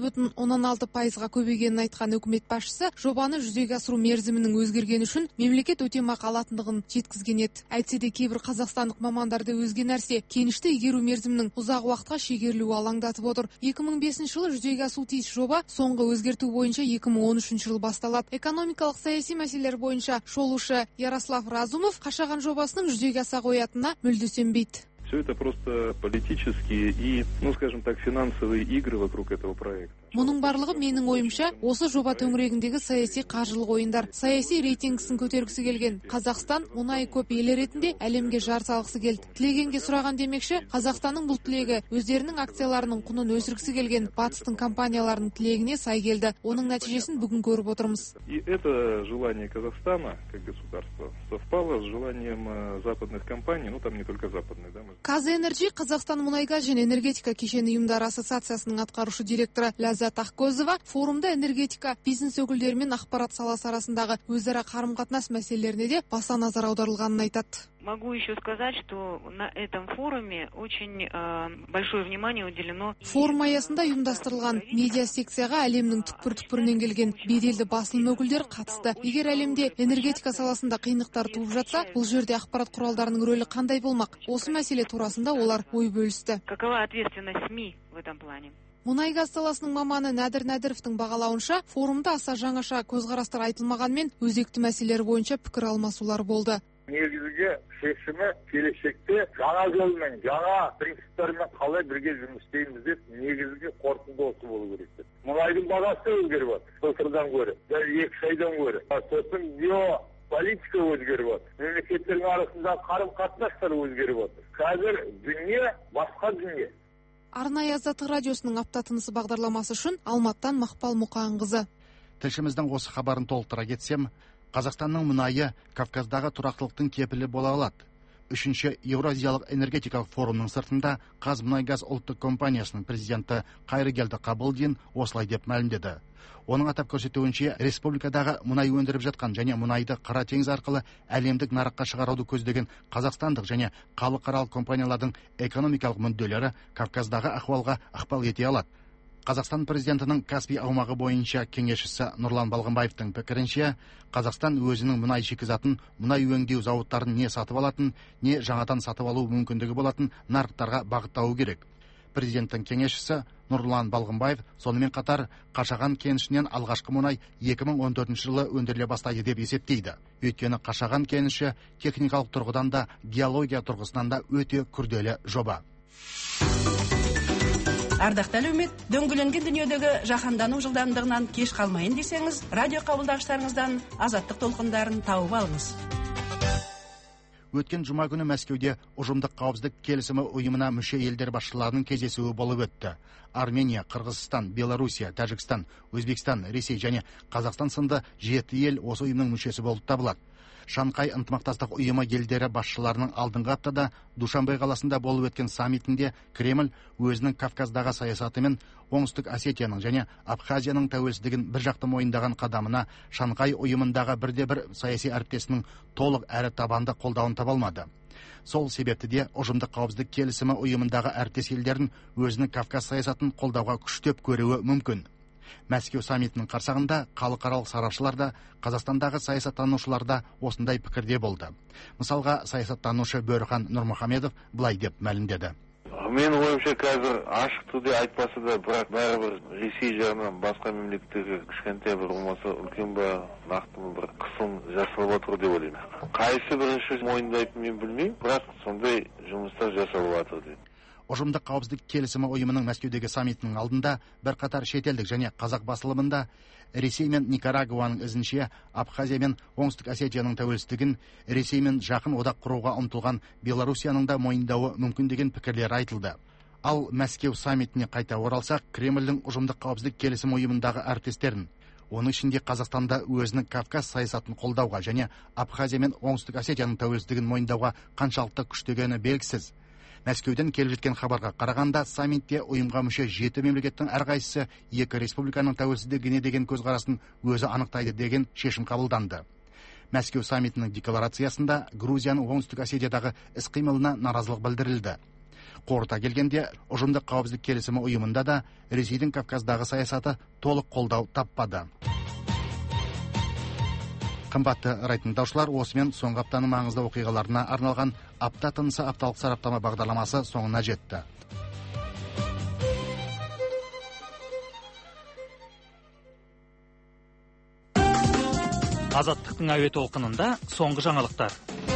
16,16%-ға көбейгенін айтқан үкімет басшысы жобаны жүзеге асыру мерзімінің өзгергені үшін мемлекет өтемақы алатындығын жеткізген еді. Әйтсе де кейбір қазақстандық мамандарды өзге нәрсе кенішті игеру мерзімінің ұзақ уақытқа шегерілуі алаңдатып отыр. 2005 жылы жүзеге асу тиіс жоба соңғы өзгерту бойынша 2013 жылы басталады. Экономикалық саяси мәселелер бойынша шолушы Ярослав Разумов Қашаған жобасының жүзеге аса қоятынына мүлде сенбейді. Все это просто политические и, скажем так, финансовые игры вокруг этого проекта. Мұның барлығы менің ойымша осы жоба төңірегіндегі саяси қаржылық ойындар. Саяси рейтингісін көтергісі келген Қазақстан мұнай көп елі ретінде әлемге жар салғысы келді. Тілегенге сұраған демекші, Қазақстанның бұл тілегі өздерінің акцияларының құнын өсіргісі келген батыстың компанияларының тілегіне сай келді. Оның нәтижесін бүгін көріп отырмыз. И это желание Казахстана, как государства, совпало с желанием западных компаний, там не только западных, да. Казэнерджи Қазақстан мұнайгаз және энергетика кешені ұйымдары ассоциациясының атқарушы директоры Ләззат Ақкөзова форумда энергетика бизнес өкілдері мен ақпарат саласы арасындағы өзара қарым-қатынас мәселелеріне де баса назар аударылғанын айтады. Могу еще сказать, что на этом форуме очень большое внимание уделено. Форум аясында ұйымдастырылған медиа секцияға әлемнің түкпір-түкпірінен келген беделді басылым өкілдері қатысты. Егер әлемде энергетика саласында қиындықтар туып жатса, бұл жерде ақпарат құралдарының рөлі қандай болмақ? Осы мәселе турасында олар ой бөлісті. Какова ответственность СМИ в этом плане? Мұнайгаз саласының маманы Нәдір Нәдіровтің бағалауынша, форумда аса жаңаша көзқарастар айтылмағанмен, өзекті мәселелер бойынша пікір алмасулар болды. Негізгі шешімі келешекте жаңа жолмен, жаңа принциптермен қалай бірге жұмыс істейміз деп негізгі қорытынды осы болу керек. Мұнайдың бағасы өзгеріп отыр, былтырдан гөрі, 2 айдан гөрі. Сосын геополитика өзгеріп отыр. Мемлекеттердің арасындағы қарым-қатынастар өзгеріп отыр. Қазір дүние басқа дүние. Арнайы Азаттық радиосының апта тынысы бағдарламасы үшін Алматтан Мақпал Мұқанқызы. Тілшіміздің осы хабарын толықтыра кетсем, Қазақстанның мұнайы Кавказдағы тұрақтылықтың кепілі бола алады. 3-ші Еуразиялық энергетикалық форумның сыртында Қазмұнайгаз ұлттық компаниясының президенті Қайрыгелді Қабылдин осылай деп мәлімдеді. Оның атап көрсетуінше, республикадағы мұнай өндіріп жатқан және мұнайды Қара теңіз арқылы әлемдік нарыққа шығаруды көздеген қазақстандық және халықаралық компаниялардың экономикалық мүдделері Кавказдағы ахуалға ықпал ете алады. Қазақстан президентінің Каспий аумағы бойынша кеңесшісі Нұрлан Балғымбаевтың пікірінше, Қазақстан өзінің мұнай шикізатын, мұнай өңдеу зауыттарын не сатып алатын, не жаңадан сатып алу мүмкіндігі болатын нарықтарға бағыттауы керек. Президенттің кеңесшісі Нұрлан Балғымбаев сонымен қатар Қашаған кенішінен алғашқы мұнай 2014 жылы өндіріле бастайды деп есептейді. Өйткені Қашаған кеніші техникалық тұрғыдан да, геология тұрғысынан да өте күрделі жоба. Ардақты әлеумет, дөңгеленген дүниедегі жаһандану жылдамдығынан кеш қалмайын десеңіз, радио қабылдағыштарыңыздан азаттық толқындарын тауып алыңыз. Өткен жұма күні Мәскеуде ұжымдық қауіпсіздік келісімі ұйымына мүше елдер басшыларының кездесуі болып өтті. Армения, Қырғызстан, Белоруссия, Тәжікстан, Өзбекстан, Ресей және Қазақстан сынды 7 ел осы ұйымның мүшесі болып табылады. Шанхай ынтымақтастық ұйымы елдері басшыларының алдыңғы аптада Душанбе қаласында болып өткен саммитінде Кремль өзінің Кавказдағы саясатымен Оңтүстік Осетияның және Абхазияның тәуелсіздігін бір жақты мойындаған қадамына Шанхай ұйымындағы бірде-бір саяси әріптесінің толық әрі табанды қолдауын таба алмады. Сол себепті де ұжымдық қауіпсіздік келісімі ұйымындағы әріптес елдерін өзінің Кавказ саясатын қолдауға күштеп көруі мүмкін. Мәскеу саммитінің қарсағында халықаралық сарапшылар да, Қазақстандағы саясаттанушылар да осындай пікірде болды. Мысалға, саясаттанушы Бөрхан Нұрмұхамедов былай деп мәлімдеді. Менің ойымша қазір ашық түрде айтпаса да, бірақ бәрібір Ресей жағынан басқа мемлекеттерге кішкентай бір болмаса үлкен бе нақты бір қысым жасалып отыр деп ойлаймын. Қайсы бірінші мойындайтынын мен білмеймін, бірақ сондай жұмыстар жасалып жатыр деп. ұжымдық қауіпсіздік келісімі ұйымының Мәскеудегі саммитінің алдында бірқатар шетелдік және қазақ басылымында Ресей мен Никарагуаның ізінше Абхазия мен Оңтүстік Осетияның тәуелсіздігін Ресей мен жақын одақ құруға ұмтылған Белоруссияның да мойындауы мүмкін деген пікірлер айтылды. Ал Мәскеу саммитіне қайта оралсақ, Кремльдің ұжымдық қауіпсіздік келісімі ұйымындағы әріптестерін, оның ішінде Қазақстанда өзінің Кавказ саясатын қолдауға және Абхазия мен Оңтүстік Осетияның тәуелсіздігін мойындауға қаншалықты күштегені белгісіз. Мәскеуден келіп жеткен хабарға қарағанда, саммитте ұйымға мүше 7 мемлекеттің әрқайсысы екі республиканың тәуелсіздігіне деген көзқарасын өзі анықтайды деген шешім қабылданды. Мәскеу саммитінің декларациясында Грузияның Оңтүстік Осетиядағы іс-қимылына наразылық білдірілді. Қорыта келгенде, ұжымдық қауіпсіздік келісімі ұйымында да Ресейдің Кавказдағы саясаты толық қолдау таппады. Қымбатты радиотыңдаушылар, осымен соңғы аптаның маңызды оқиғаларына арналған апта тынысы апталық сараптама бағдарламасы соңына жетті. Азаттықтың әуе толқынында соңғы жаңалықтар.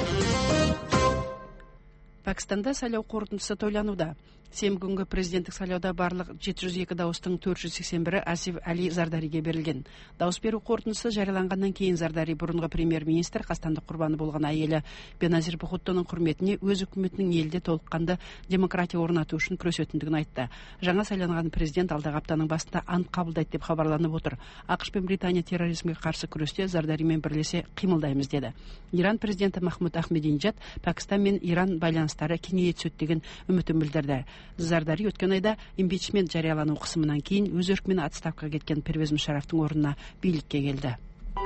Пәкістанда сайлау қорытындысы тойлануда. Сенбі күнгі президенттік сайлауда барлық 702 дауыстың 481-і Асиф Али Зардариге берілген. Дауыс беру қорытындысы жарияланғаннан кейін Зардари бұрынғы премьер-министр, қастандық құрбаны болған әйелі Беназир Бхуттоның құрметіне өз үкіметінің елде толыққанды демократия орнату үшін күресетіндігін айтты. Жаңа сайланған президент алдағы аптаның басында ант қабылдайды деп хабарланып отыр. ақш пен Британия терроризмге қарсы күресте Зардаримен бірлесе қимылдаймыз деді. Иран президенті Махмуд Ахмединежад Пәкістан мен Иран байланыстары кеңейе түседі деген үмітін білдірді. Зардари өткен айда импичмент жариялану қысымынан кейін өз еркімен отставкаға кеткен Первез Мушарафтың орнына билікке келді.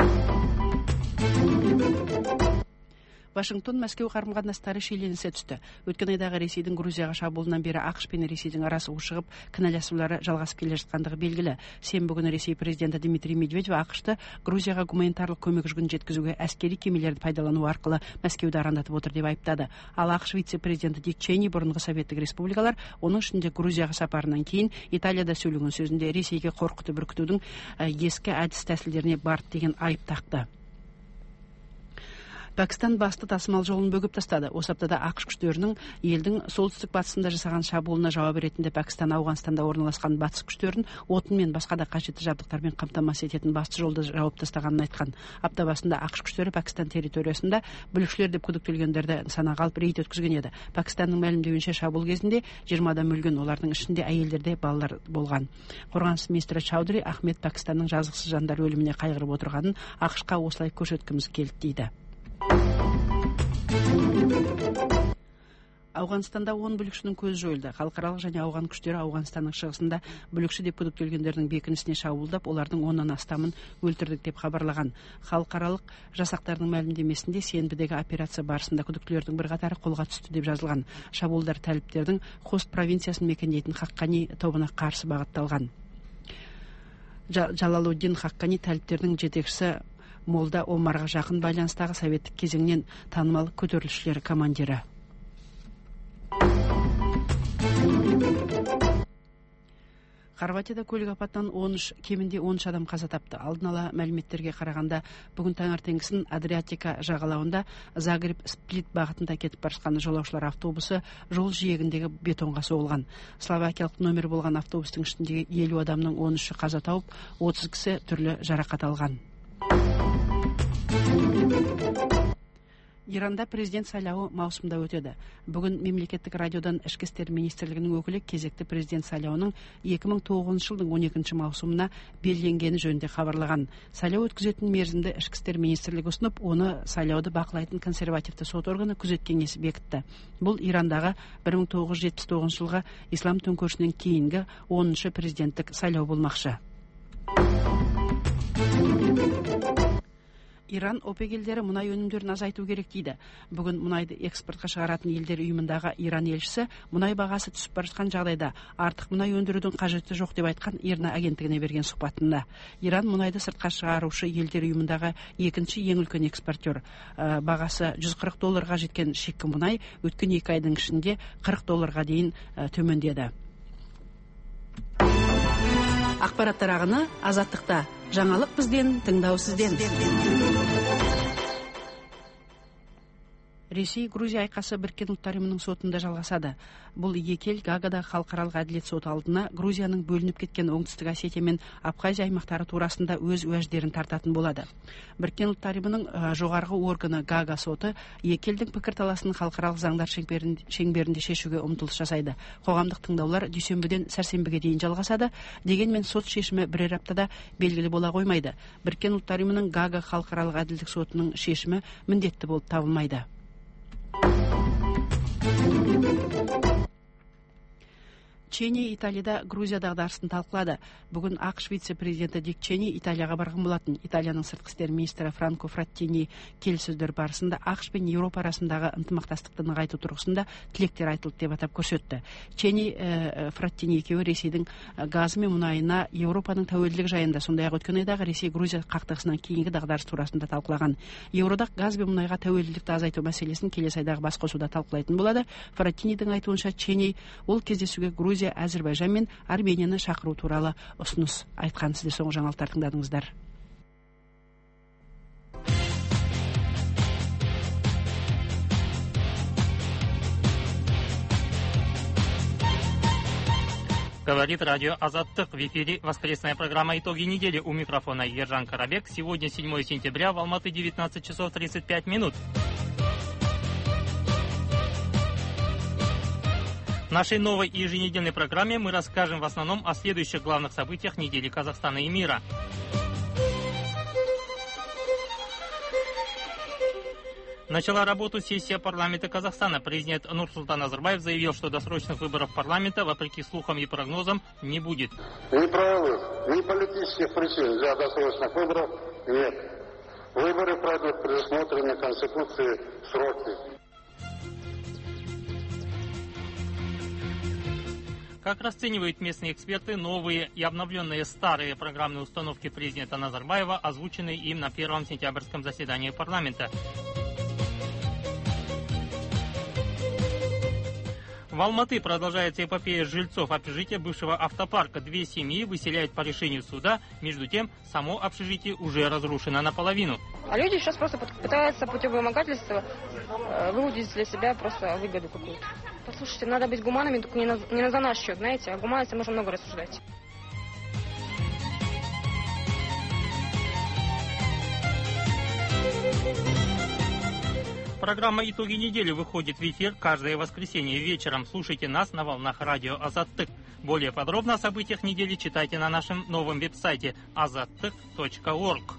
Вашингтон Мәскеу қарым-қатынастары шиеленісе түсті. Өткен айдағы Ресейдің Грузияға шабуылынан бері ақш пен Ресейдің арасы ушығып, кінәласулары жалғасып келе жатқандығы белгілі. Сенбі күні Ресей президенті Дмитрий Медведев ақшты Грузияға гуманитарлық көмек жүгін жеткізуге әскери кемелерді пайдалану арқылы Мәскеуді арандатып отыр деп айыптады. Ал ақш вице-президенті Дик Чейни бұрынғы советтік республикалар, оның ішінде Грузияға сапарынан кейін Италияда сөйлеген сөзінде Ресейге қорқытып үркітудің ескі әдіс тәсілдеріне барды деген айып тақты. Пәкістан басты тасымал жолын бөгіп тастады. Осы аптада ақш күштерінің елдің солтүстік батысында жасаған шабуылына жауап ретінде Пәкістан Ауғанстанда орналасқан батыс күштерін отын мен басқа да қажетті жабдықтармен қамтамасыз ететін басты жолды жауып тастағанын айтқан. Апта басында ақш күштері Пәкістан территориясында бүлікшілер деп күдіктелгендерді санаға алып рейд өткізген еді. Пәкістанның мәлімдеуінше шабуыл кезінде 20 адам өлген, олардың ішінде әйелдер де балалар болған. Қорғаныс министрі Чаудри Ахмед Пәкістанның жазықсыз жандар өліміне қайғырып отырғанын ақшқа осылай көрсеткіміз келді дейді. Ауғанстанда 10 бүлікшінің көзі жойылды. Халықаралық және ауған күштері Ауғанстанның шығысында бүлікші деп күдіктелгендердің бекінісіне шабуылдап, олардың 10-нан астамын өлтірдік деп хабарлаған. Халықаралық жасақтардың мәлімдемесінде сенбідегі операция барысында күдіктілердің бірқатары қолға түсті деп жазылған. Шабуылдар тәліптердің Хост провинциясын мекендейтін Хаққани тобына қарсы бағытталған. Джалалуддин Хаққани тәліптердің жетекшісі Молда Омарға жақын байланыстағы советтік кезеңнен танымал көтерілісшілер командирі. Хорватияда көлік апатынан кемінде 13 адам қаза тапты. Алдын ала мәліметтерге қарағанда, бүгін таңертеңгісін Адриатика жағалауында Загреб-Сплит бағытында кетіп бара жатқан жолаушылар автобусы жол жиегіндегі бетонға соғылған. Словакиялық номер болған автобустың ішіндегі 50 адамның 13-і қаза тауып, 30 кісі түрлі жарақат алған. Иранда президент сайлауы маусымда өтеді. Бүгін мемлекеттік радиодан ішкі істер министрлігінің өкілі кезекті президент сайлауының 2009 жылдың 12 маусымына белгіленгені жөнінде хабарлаған. Сайлау өткізетін мерзімді ішкі істер министрлігі ұсынып, оны сайлауды бақылайтын консервативті сот органы күзет кеңесі бекітті. Бұл Ирандағы 1979 жылғы ислам төңкерісінен кейінгі 10-шы президенттік сайлау болмақшы. Иран ОПЕК елдері мұнай өнімдерін азайту керек дейді. Бүгін мұнайды экспортқа шығаратын елдер ұйымындағы Иран елшісі мұнай бағасы түсіп бара жатқан жағдайда артық мұнай өндірудің қажеті жоқ деп айтқан ИРНА агенттігіне берген сұхбатында. Иран мұнайды сыртқа шығарушы елдер ұйымындағы екінші ең үлкен экспортер. Бағасы $140 жеткен шикі мұнай өткен 2 айдың ішінде $40 дейін төмендеді. Ақпараттар ағыны азаттықта. Жаңалық бізден, тыңдау сізден. Ресей Грузия айқасы Біріккен ұлттар ұйымының сотында жалғасады. Бұл екі ел Гаагада халықаралық әділет соты алдына Грузияның бөлініп кеткен Оңтүстік Осетия мен Абхазия аймақтары турасында өз уәждерін тартатын болады. Біріккен ұлттар ұйымының жоғарғы органы Гаага соты екі елдің пікірталасын халықаралық заңдар шеңберінде шешуге ұмтылыс жасайды. Қоғамдық тыңдаулар дүйсенбіден сәрсенбіге дейін жалғасады, дегенмен сот шешімі бірер аптада белгілі бола қоймайды. Біріккен ұлттар ұйымының Гаага халықаралық әділдік сотының шешімі міндетті болып табылмайды. Чени Италияда Грузия дағдарысын талқылады. Бүгін ақш вице-президенті Дик Чени Италияға барған болатын. Италияның сыртқы істер министрі Франко Фраттини келіссөздер барысында ақш пен Еуропа арасындағы ынтымақтастықты нығайту тұрғысында тілектер айтылды деп атап көрсетті. Чени Фраттини екеуі Ресейдің газы мен мұнайына Еуропаның тәуелділігі жайында, сондай-ақ өткен айдағы Ресей-Грузия қақтығысынан кейінгі дағдарыс турасында талқылаған. Еуроодақ газ бен мұнайға тәуелділікті азайту мәселесін келесі айдағы басқосуда талқылайтын болады. Фраттинидің айтуынша Чени ол кездесуге Грузия, Әзербайжан мен Арменияны шақыру туралы ұсыныс айтқан. Сіздер соңғы жаңалықтар тыңдадыңыздар. Говорит радио Азаттык. В эфире воскресная программа «Итоги недели». У микрофона Ержан Карабек. Сегодня 7 сентября, в Алматы 19 часов 35 минут. В нашей новой еженедельной программе мы расскажем в основном о следующих главных событиях недели Казахстана и мира. Начала работу сессия парламента Казахстана. Президент Нурсултан Назарбаев заявил, что досрочных выборов парламента, вопреки слухам и прогнозам, не будет. Ни правовых, ни политических причин для досрочных выборов нет. Выборы пройдут в предусмотренные Конституцией сроки. Как расценивают местные эксперты новые и обновленные старые программные установки президента Назарбаева, озвученные им на первом сентябрьском заседании парламента? В Алматы продолжается эпопея жильцов общежития бывшего автопарка. 2 семьи выселяют по решению суда. Между тем, само общежитие уже разрушено наполовину. А люди сейчас просто пытаются путем вымогательства выудить для себя просто выгоду какую-то. Послушайте, надо быть гуманами, только не за наш счет, знаете, о гуманности можно много рассуждать. Программа «Итоги недели» выходит в эфир каждое воскресенье вечером. Слушайте нас на волнах радио Азаттык. Более подробно о событиях недели читайте на нашем новом веб-сайте azattyk.org.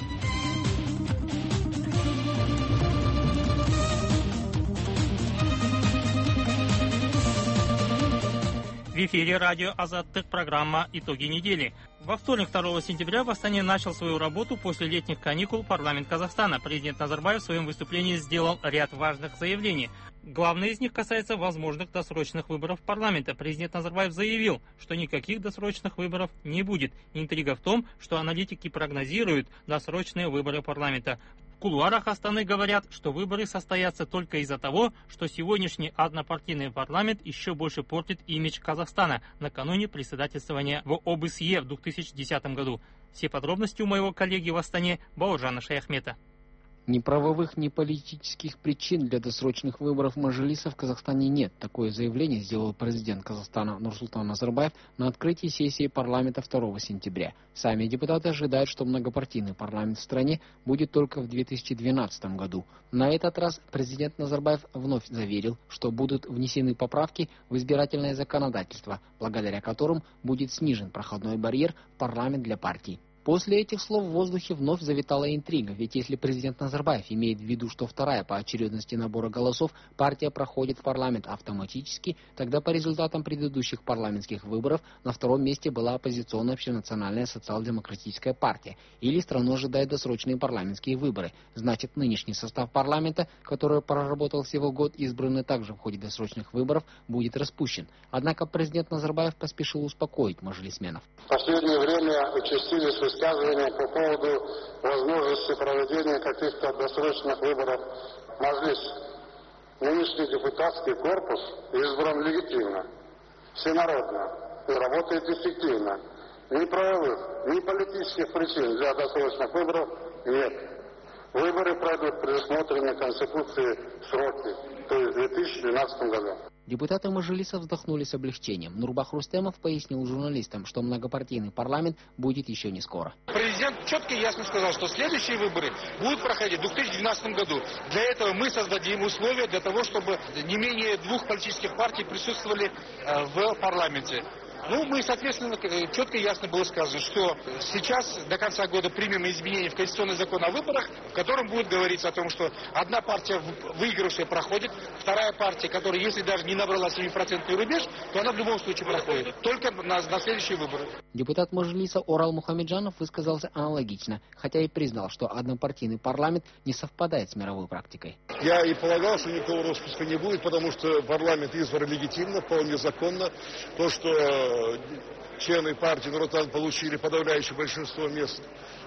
В эфире радио Азаттык, программа «Итоги недели». Во вторник, 2 сентября, в Астане начал свою работу после летних каникул парламент Казахстана. Президент Назарбаев в своем выступлении сделал ряд важных заявлений. Главное из них касается возможных досрочных выборов парламента. Президент Назарбаев заявил, что никаких досрочных выборов не будет. Интрига в том, что аналитики прогнозируют досрочные выборы парламента. В кулуарах Астаны говорят, что выборы состоятся только из-за того, что сегодняшний однопартийный парламент еще больше портит имидж Казахстана накануне председательствования в ОБСЕ в 2010 году. Все подробности у моего коллеги в Астане Бауыржана Шаяхмета. Ни правовых, ни политических причин для досрочных выборов Мажилиса в Казахстане нет. Такое заявление сделал президент Казахстана Нурсултан Назарбаев на открытии сессии парламента 2 сентября. Сами депутаты ожидают, что многопартийный парламент в стране будет только в 2012 году. На этот раз президент Назарбаев вновь заверил, что будут внесены поправки в избирательное законодательство, благодаря которым будет снижен проходной барьер в парламент для партий. После этих слов в воздухе вновь завитала интрига, ведь если президент Назарбаев имеет в виду, что вторая по очередности набора голосов партия проходит в парламент автоматически, тогда по результатам предыдущих парламентских выборов на втором месте была оппозиционная общенациональная социал-демократическая партия, или страну ожидают досрочные парламентские выборы. Значит, нынешний состав парламента, который проработал всего год, избранный также в ходе досрочных выборов, будет распущен. Однако президент Назарбаев поспешил успокоить мажилисменов. В последнее время участились высказывания по поводу возможности проведения каких-то досрочных выборов в Мажилис. Нынешний депутатский корпус избран легитимно, всенародно и работает эффективно. Ни правовых, ни политических причин для досрочных выборов нет. Выборы пройдут предусмотренные Конституцией сроки, то есть в 2012 году. Депутаты Мажилиса вздохнули с облегчением. Нурбах Рустемов пояснил журналистам, что многопартийный парламент будет еще не скоро. Президент четко и ясно сказал, что следующие выборы будут проходить в 2012 году. Для этого мы создадим условия для того, чтобы не менее 2 политических партий присутствовали в парламенте. Мы, соответственно, четко и ясно было сказано, что сейчас до конца года примем изменения в Конституционный закон о выборах, в котором будет говориться о том, что одна партия выигравшая проходит, вторая партия, которая, если даже не набрала 7% рубеж, то она в любом случае проходит. Только на следующие выборы. Депутат Мажилиса Орал Мухамеджанов высказался аналогично, хотя и признал, что однопартийный парламент не совпадает с мировой практикой. Я и полагал, что никакого распуска не будет, потому что парламент избран легитимно, вполне законно. То, что члены партии Нур-Отан получили подавляющее большинство мест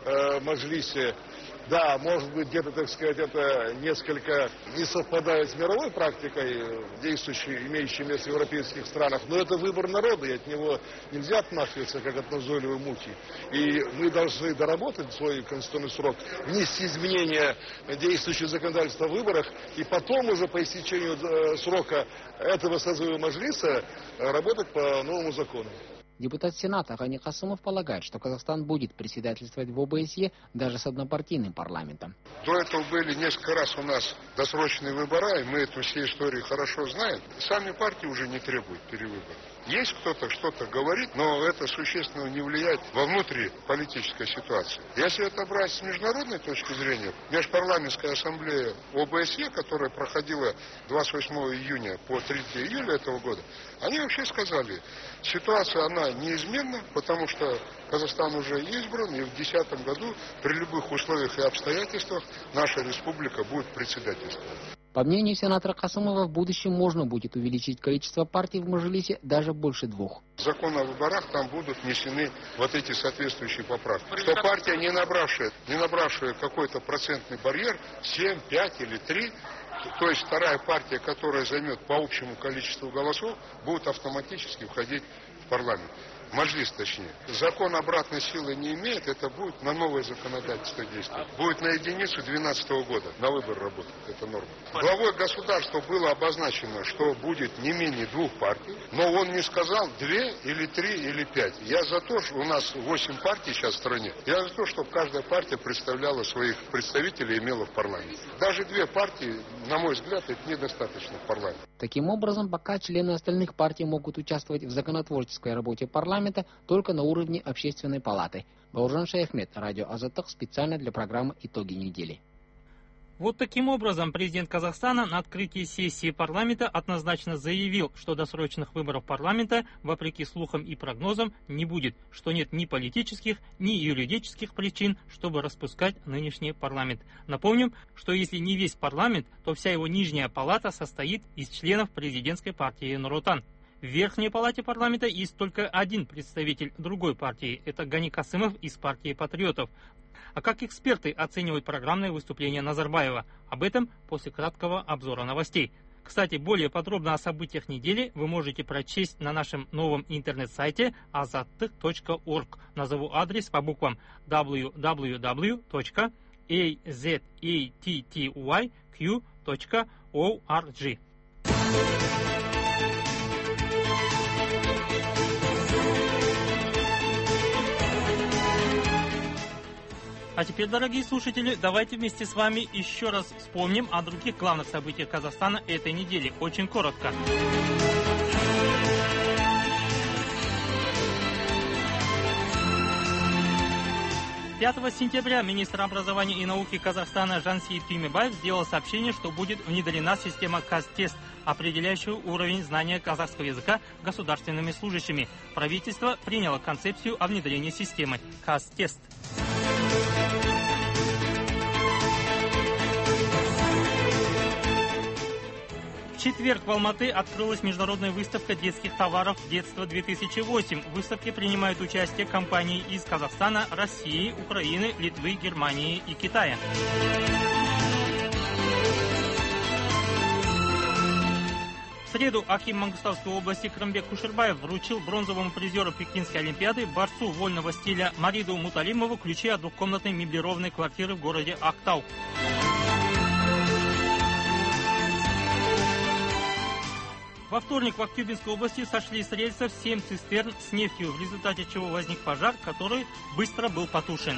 в Маджлисе, да, может быть, где-то, так сказать, это несколько не совпадает с мировой практикой, действующей, имеющей место в европейских странах, но это выбор народа, и от него нельзя отмахиваться, как от назойливой мухи. И мы должны доработать свой конституционный срок, внести изменения действующего законодательства в выборах, и потом уже по истечению срока этого созыва Маджлиса работать по новому закону. Депутат Сената Гани Касымов полагает, что Казахстан будет председательствовать в ОБСЕ даже с однопартийным парламентом. До этого были несколько раз у нас досрочные выборы, и мы эту всю историю хорошо знаем. Сами партии уже не требуют перевыборов. Есть кто-то что-то говорит, но это существенно не влияет во внутриполитической ситуации. Если это брать с международной точки зрения, Межпарламентская ассамблея ОБСЕ, которая проходила 28 июня по 3 июля этого года, они вообще сказали, ситуация она неизменна, потому что Казахстан уже избран, и в 2010 году при любых условиях и обстоятельствах наша республика будет председательствовать. По мнению сенатора Касымова, в будущем можно будет увеличить количество партий в Мажилисе даже больше 2. Закон о выборах, там будут внесены вот эти соответствующие поправки. Что партия, не набравшая какой-то процентный барьер, 7, 5 или 3, то есть вторая партия, которая займет по общему количеству голосов, будет автоматически входить в парламент. Маджлис, точнее. Закон обратной силы не имеет, это будет на новое законодательство действовать. Будет на единицу 2012 года, на выбор работать, это норма. Главой государства было обозначено, что будет не менее 2 партий, но он не сказал 2 или 3 или 5. Я за то, что у нас 8 партий сейчас в стране, я за то, чтобы каждая партия представляла своих представителей и имела в парламенте. Даже 2 партии, на мой взгляд, это недостаточно в парламенте. Таким образом, пока члены остальных партий могут участвовать в законотворческой работе парламента только на уровне общественной палаты. Бауыржан Шаяхмет, радио Азаттык, специально для программы «Итоги недели». Вот таким образом президент Казахстана на открытии сессии парламента однозначно заявил, что досрочных выборов парламента, вопреки слухам и прогнозам, не будет, что нет ни политических, ни юридических причин, чтобы распускать нынешний парламент. Напомним, что если не весь парламент, то вся его нижняя палата состоит из членов президентской партии Нур-Отан. В Верхней палате парламента есть только один представитель другой партии, это Гани Касымов из партии патриотов. А как эксперты оценивают программное выступление Назарбаева? Об этом после краткого обзора новостей. Кстати, более подробно о событиях недели вы можете прочесть на нашем новом интернет-сайте azattyk.org. Назову адрес по буквам www.azattyq.org. А теперь, дорогие слушатели, давайте вместе с вами еще раз вспомним о других главных событиях Казахстана этой недели. Очень коротко. «5 сентября министр образования и науки Казахстана Жансейит Түймебаев сделал сообщение, что будет внедрена система КАЗ-тест, определяющая уровень знания казахского языка государственными служащими. Правительство приняло концепцию о внедрении системы КАЗ-тест. В четверг в Алматы открылась международная выставка детских товаров «Детство-2008». В выставке принимают участие компании из Казахстана, России, Украины, Литвы, Германии и Китая. В среду аким Мангустауской области Крымбек Кушербаев вручил бронзовому призеру Пекинской олимпиады, борцу вольного стиля Мариду Муталимову ключи от двухкомнатной меблированной квартиры в городе Актау. Во вторник в Актюбинской области сошли с рельсов 7 цистерн с нефтью, в результате чего возник пожар, который быстро был потушен.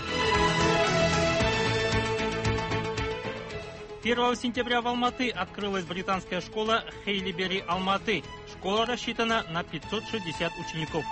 1 сентября в Алматы открылась британская школа Хейлибери Алматы. Школа рассчитана на 560 учеников.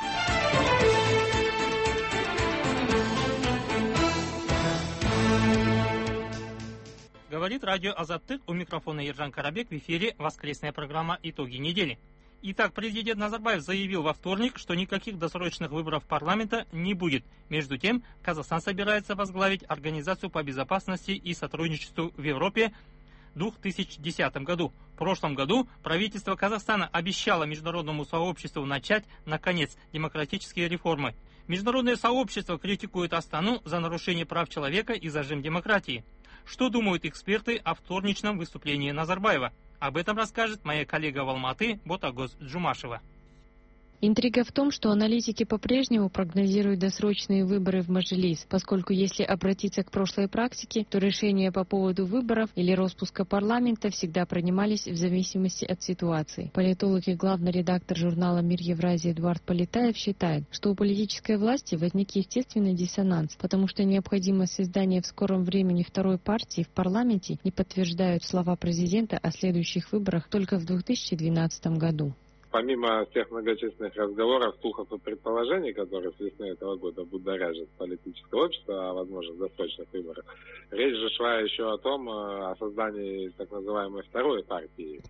Говорит радио Азаттык, у микрофона Ержан Карабек, в эфире воскресная программа «Итоги недели». Итак, президент Назарбаев заявил во вторник, что никаких досрочных выборов парламента не будет. Между тем, Казахстан собирается возглавить Организацию по безопасности и сотрудничеству в Европе в 2010 году. В прошлом году правительство Казахстана обещало международному сообществу начать, наконец, демократические реформы. Международное сообщество критикует Астану за нарушение прав человека и зажим демократии. Что думают эксперты о вторничном выступлении Назарбаева? Об этом расскажет моя коллега в Алматы Ботагоз Джумашева. Интрига в том, что аналитики по-прежнему прогнозируют досрочные выборы в Маджлис, поскольку если обратиться к прошлой практике, то решения по поводу выборов или распуска парламента всегда принимались в зависимости от ситуации. Политолог и главный редактор журнала «Мир Евразии» Эдуард Полетаев считает, что у политической власти возник естественный диссонанс, потому что необходимость создания в скором времени второй партии в парламенте не подтверждают слова президента о следующих выборах только в 2012 году. Помимо тех многочисленных разговоров, слухов и предположений, которые с весны этого года будоражат политическое общество о возможных досрочных выборах, речь же шла еще о том, о создании так называемой второй партии.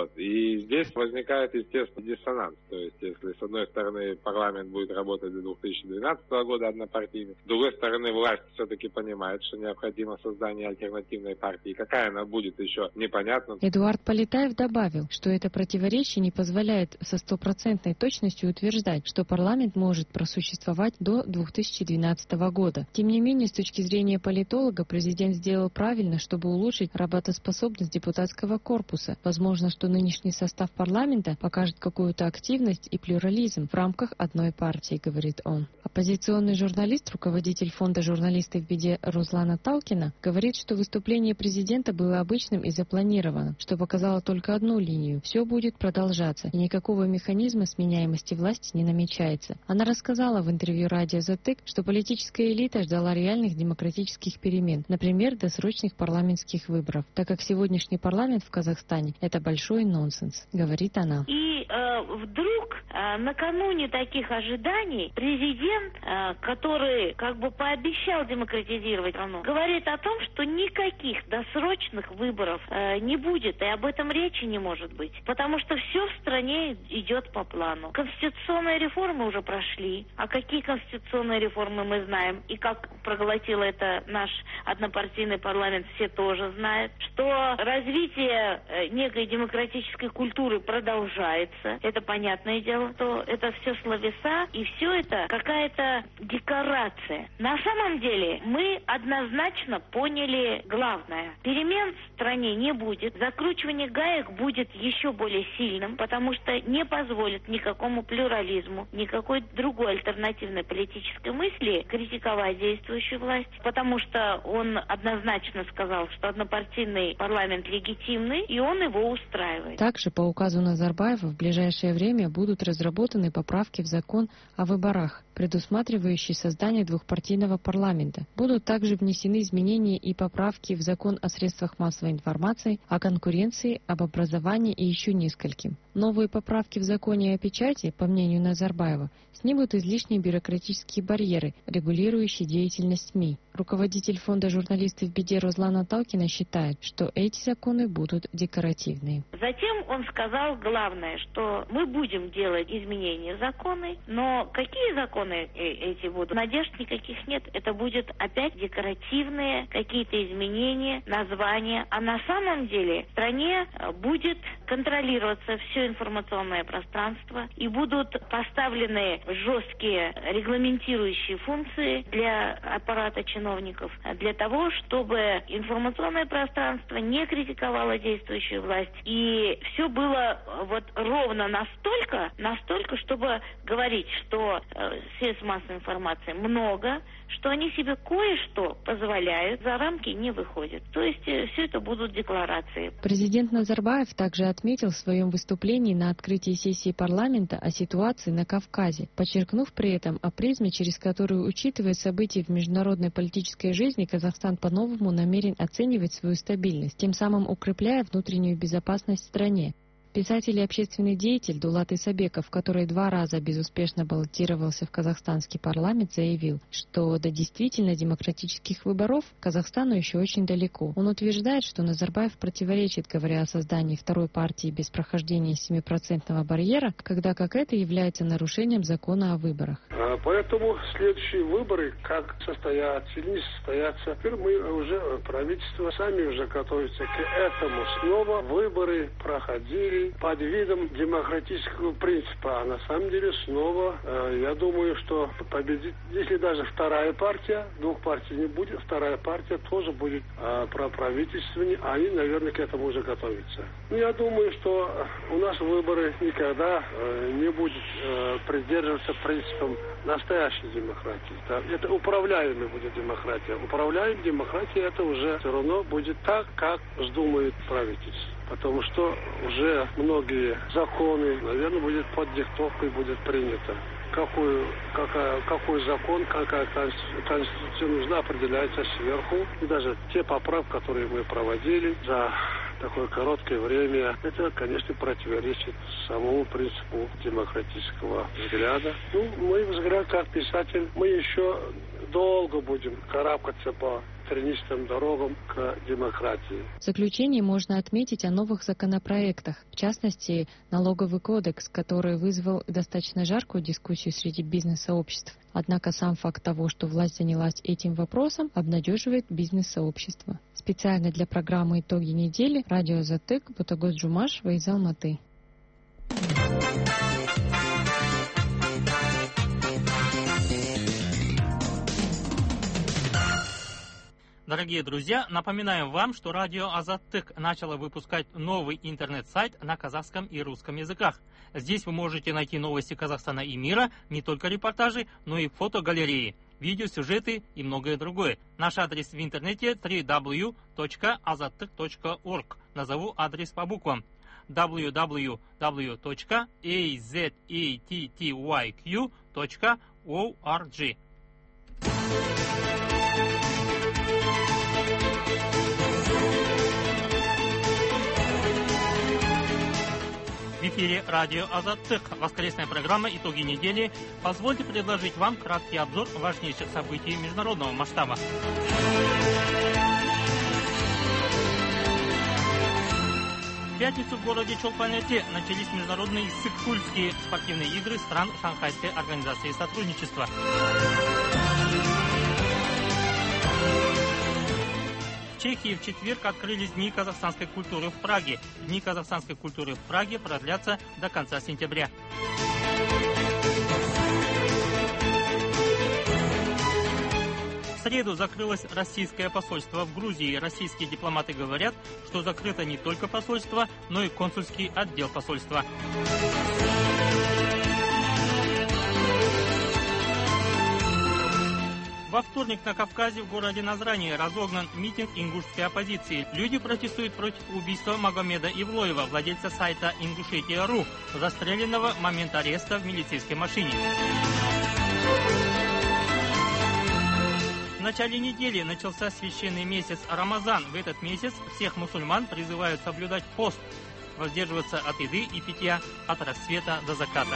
И здесь возникает естественный диссонанс. То есть, если с одной стороны парламент будет работать до 2012 года однопартийный, с другой стороны власть все-таки понимает, что необходимо создание альтернативной партии. Какая она будет, еще непонятно. Эдуард Полетаев добавил, что это противоречие не позволяет со стопроцентной точностью утверждать, что парламент может просуществовать до 2012 года. Тем не менее, с точки зрения политолога, президент сделал правильно, чтобы улучшить работоспособность депутатского корпуса. Возможно, что нынешний состав парламента покажет какую-то активность и плюрализм в рамках одной партии, говорит он. Оппозиционный журналист, руководитель фонда «Журналисты в беде» Руслана Талкина, говорит, что выступление президента было обычным и запланированным, что показало только одну линию. Все будет продолжаться, и никакого механизма сменяемости власти не намечается. Она рассказала в интервью радио «Затык», что политическая элита ждала реальных демократических перемен, например, досрочных парламентских выборов, так как сегодняшний парламент в Казахстане – это большой нонсенс, говорит она. И вдруг накануне таких ожиданий президент, который как бы пообещал демократизировать страну, говорит о том, что никаких досрочных выборов не будет, и об этом речи не может быть, потому что все в стране идет по плану. Конституционные реформы уже прошли. А какие конституционные реформы мы знаем? И как проглотил это наш однопартийный парламент, все тоже знают. Что развитие некой демократической культуры продолжается. Это понятное дело, что это все словеса, и все это какая-то декорация. На самом деле мы однозначно поняли главное. Перемен в стране не будет. Закручивание гаек будет еще более сильным, потому что не позволит никакому плюрализму, никакой другой альтернативной политической мысли критиковать действующую власть, потому что он однозначно сказал, что однопартийный парламент легитимный, и он его устраивает. Также по указу Назарбаева в ближайшее время будут разработаны поправки в закон о выборах, предусматривающие создание двухпартийного парламента. Будут также внесены изменения и поправки в закон о средствах массовой информации, о конкуренции, об образовании и еще нескольким. Новые поправки в законе о печати, по мнению Назарбаева, снимут излишние бюрократические барьеры, регулирующие деятельность СМИ. Руководитель фонда «Журналисты в беде» Руслана Талкина считает, что эти законы будут декоративные. Затем он сказал главное, что мы будем делать изменения в законы, но какие законы законы эти будут. Надежд никаких нет. Это будет опять декоративные какие-то изменения, названия. А на самом деле в стране будет контролироваться все информационное пространство и будут поставлены жесткие регламентирующие функции для аппарата чиновников, для того, чтобы информационное пространство не критиковало действующую власть. И все было вот ровно настолько, чтобы говорить, что средств массовой информации много, что они себе кое-что позволяют, за рамки не выходят. То есть все это будут декларации. Президент Назарбаев также отметил в своем выступлении на открытии сессии парламента о ситуации на Кавказе, подчеркнув при этом о призме, через которую, учитывая события в международной политической жизни, Казахстан по-новому намерен оценивать свою стабильность, тем самым укрепляя внутреннюю безопасность в стране. Писатель и общественный деятель Дулат Исабеков, который 2 раза безуспешно баллотировался в казахстанский парламент, заявил, что до действительно демократических выборов Казахстану еще очень далеко. Он утверждает, что Назарбаев противоречит, говоря о создании второй партии без прохождения 7% барьера, когда как это является нарушением закона о выборах. Поэтому следующие выборы, как состоятся или не состоятся, теперь мы уже, правительство, сами уже готовится к этому. Снова выборы проходили под видом демократического принципа. А на самом деле снова, я думаю, что победит, если даже вторая партия, 2 партий не будет, вторая партия тоже будет проправительственнее, они, наверное, к этому уже готовятся. Но я думаю, что у нас выборы никогда не будут придерживаться принципам настоящей демократии. Это управляемая будет демократия. Управляемая демократия, это уже все равно будет так, как вздумает правительство. Потому что уже многие законы, наверное, будет под диктовкой будет принято. Какой закон, какая конституция нужна, определяется сверху. И даже те поправки, которые мы проводили за такое короткое время, это, конечно, противоречит самому принципу демократического взгляда. Мой взгляд, как писатель, мы еще долго будем карабкаться по тернистым дорогам к демократии. В заключение можно отметить о новых законопроектах, в частности, налоговый кодекс, который вызвал достаточно жаркую дискуссию среди бизнес-сообществ. Однако сам факт того, что власть занялась этим вопросом, обнадеживает бизнес-сообщество. Специально для программы «Итоги недели» радио Азаттык, Ботагөз Жумашева из Алматы. Дорогие друзья, напоминаем вам, что радио Азаттык начало выпускать новый интернет-сайт на казахском и русском языках. Здесь вы можете найти новости Казахстана и мира, не только репортажи, но и фотогалереи, видеосюжеты и многое другое. Наш адрес в интернете www.azattyk.org. Назову адрес по буквам: www.azattyq.org. В эфире радио Азаттык. Воскресная программа «Итоги недели». Позвольте предложить вам краткий обзор важнейших событий международного масштаба. В пятницу в городе Чолпан-Ате начались международные сыккульские спортивные игры стран Шанхайской организации сотрудничества. В Чехии в четверг открылись Дни казахстанской культуры в Праге. Дни казахстанской культуры в Праге продлятся до конца сентября. В среду закрылось российское посольство в Грузии. Российские дипломаты говорят, что закрыто не только посольство, но и консульский отдел посольства. Во вторник на Кавказе в городе Назрани разогнан митинг ингушской оппозиции. Люди протестуют против убийства Магомеда Ивлоева, владельца сайта Ингушетия.ру, застреленного в момент ареста в милицейской машине. В начале недели начался священный месяц Рамазан. В этот месяц всех мусульман призывают соблюдать пост, воздерживаться от еды и питья от рассвета до заката.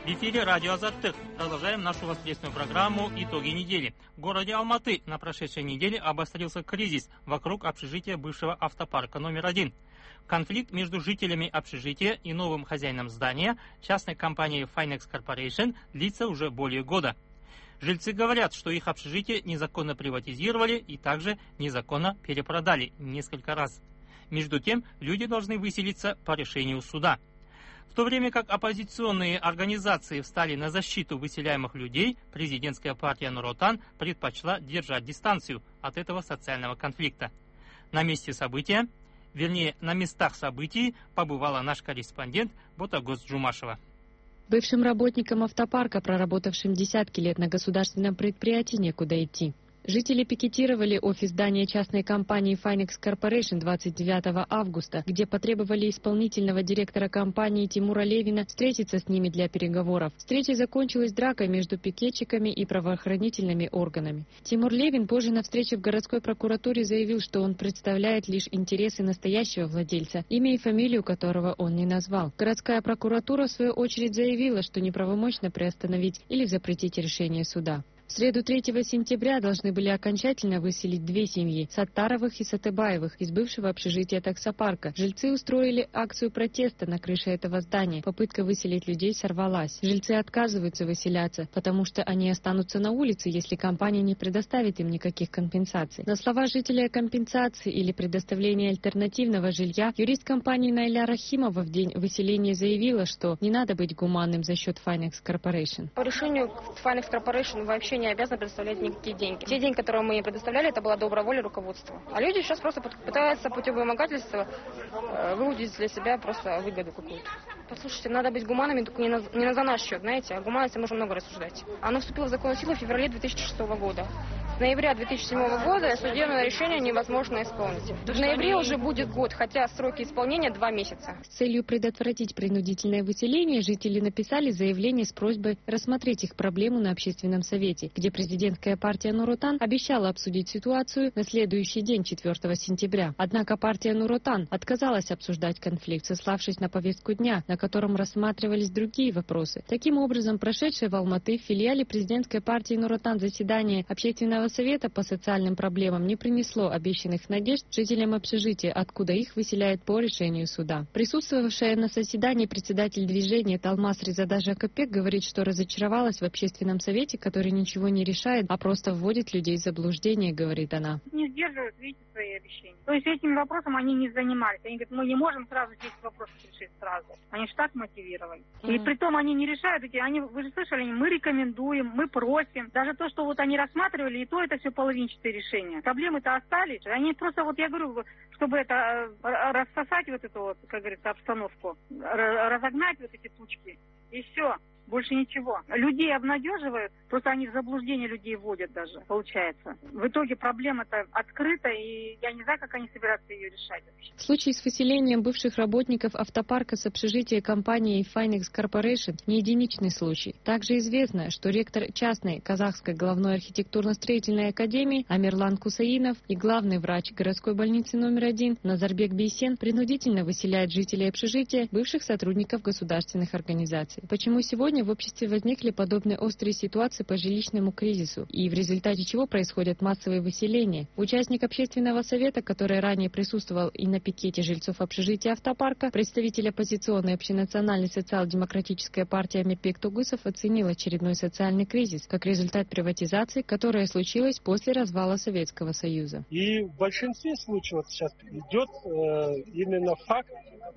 В эфире радио Азаттык. Продолжаем нашу воскресную программу «Итоги недели». В городе Алматы на прошедшей неделе обострился кризис вокруг общежития бывшего автопарка номер 1. Конфликт между жителями общежития и новым хозяином здания, частной компанией Finex Corporation, длится уже более года. Жильцы говорят, что их общежитие незаконно приватизировали и также незаконно перепродали несколько раз. Между тем, люди должны выселиться по решению суда. В то время как оппозиционные организации встали на защиту выселяемых людей, президентская партия Нур-Отан предпочла держать дистанцию от этого социального конфликта. На месте события, вернее, на местах событий побывала наш корреспондент Ботагоз Джумашева. Бывшим работникам автопарка, проработавшим десятки лет на государственном предприятии, некуда идти. Жители пикетировали офис здания частной компании Finex Corporation 29 августа, где потребовали исполнительного директора компании Тимура Левина встретиться с ними для переговоров. Встреча закончилась дракой между пикетчиками и правоохранительными органами. Тимур Левин позже на встрече в городской прокуратуре заявил, что он представляет лишь интересы настоящего владельца, имя и фамилию которого он не назвал. Городская прокуратура, в свою очередь, заявила, что неправомочно приостановить или запретить решение суда. В среду 3 сентября должны были окончательно выселить две семьи – Саттаровых и Сатыбаевых из бывшего общежития таксопарка. Жильцы устроили акцию протеста на крыше этого здания. Попытка выселить людей сорвалась. Жильцы отказываются выселяться, потому что они останутся на улице, если компания не предоставит им никаких компенсаций. На слова жителей о компенсации или предоставлении альтернативного жилья, юрист компании Найля Рахимова в день выселения заявила, что не надо быть гуманным за счет Finex Corporation. По решению Finex Corporation вообще не обязаны предоставлять никакие деньги. Те деньги, которые мы предоставляли, это была добрая воля руководства. А люди сейчас просто пытаются путем вымогательства выудить для себя просто выгоду какую-то. Послушайте, надо быть гуманными, только не за наш счет, знаете. О гуманности можно много рассуждать. Оно вступило в законную силу в феврале 2006 года. С ноября 2007 года судебное решение невозможно исполнить. В ноябре уже будет год, хотя сроки исполнения 2 месяца. С целью предотвратить принудительное выселение жители написали заявление с просьбой рассмотреть их проблему на общественном совете, где президентская партия Нур-Отан обещала обсудить ситуацию на следующий день, 4 сентября. Однако партия Нур-Отан отказалась обсуждать конфликт, сославшись на повестку дня, на котором рассматривались другие вопросы. Таким образом, прошедшее в Алматы в филиале президентской партии Нур-Отан заседание общественного совета по социальным проблемам не принесло обещанных надежд жителям общежития, откуда их выселяют по решению суда. Присутствовавшая на заседании председатель движения Талмас Резада Жакопек говорит, что разочаровалась в общественном совете, который ничего не решает, а просто вводит людей в заблуждение, говорит она. Не сдерживают, видите, свои обещания. То есть этим вопросом они не занимались. Они говорят, мы не можем сразу 10 вопросов решить сразу. Они же так мотивированы. И притом они не решают эти, вы же слышали, мы рекомендуем, мы просим. Даже то, что вот они рассматривали, и то это все половинчатые решения. Проблемы-то остались. Они просто, вот я говорю, чтобы это рассосать вот эту вот, как говорится, обстановку, разогнать вот эти тучки, и все. Больше ничего. Людей обнадеживают, просто они в заблуждение людей вводят даже, получается. В итоге проблема-то открыта, и я не знаю, как они собираются ее решать вообще. В случае с выселением бывших работников автопарка с общежития компании Finex Corporation не единичный случай. Также известно, что ректор частной казахской главной архитектурно-строительной академии Амирлан Кусаинов и главный врач городской больницы номер 1 Назарбек Бейсен принудительно выселяют жителей общежития бывших сотрудников государственных организаций. Почему сегодня в обществе возникли подобные острые ситуации по жилищному кризису, и в результате чего происходят массовые выселения? Участник общественного совета, который ранее присутствовал и на пикете жильцов общежития автопарка, представитель оппозиционной общенациональной социал-демократической партии Амирбек Тугусов оценил очередной социальный кризис как результат приватизации, которая случилась после развала Советского Союза. И в большинстве случаев сейчас идет именно факт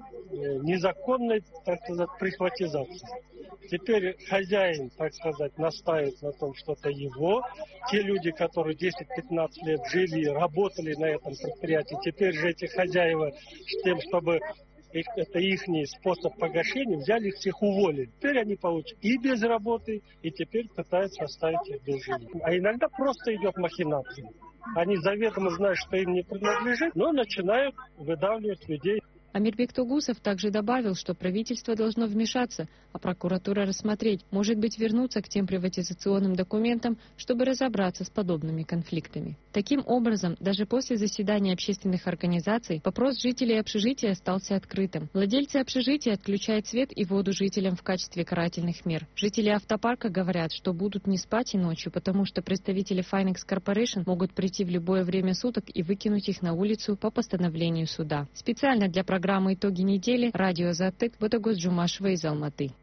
незаконной, так сказать, приватизации. Теперь хозяин, так сказать, настаивает на том, что это его. Те люди, которые 10-15 лет жили, работали на этом предприятии, теперь же эти хозяева с тем, чтобы это их способ погашения, взяли их всех, уволили. Теперь они получат и без работы, и теперь пытаются оставить их без жилья. А иногда просто идет махинация. Они заведомо знают, что им не принадлежит, но начинают выдавливать людей Амирбек Тугусов также добавил, что правительство должно вмешаться, а прокуратура рассмотреть, может быть, вернуться к тем приватизационным документам, чтобы разобраться с подобными конфликтами. Таким образом, даже после заседания общественных организаций вопрос жителей общежития остался открытым. Владельцы общежития отключают свет и воду жителям в качестве карательных мер. Жители автопарка говорят, что будут не спать и ночью, потому что представители Finex Corporation могут прийти в любое время суток и выкинуть их на улицу по постановлению суда. Специально для программы «Итоги недели» радио Азаттык, Ботагөз Жумашева из Алматы.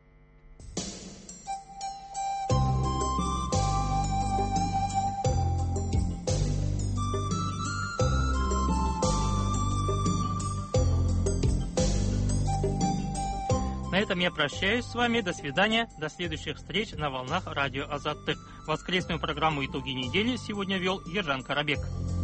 На этом я прощаюсь с вами. До свидания. До следующих встреч на волнах радио Азаттык. Воскресную программу «Итоги недели» сегодня вел Ержан Карабек.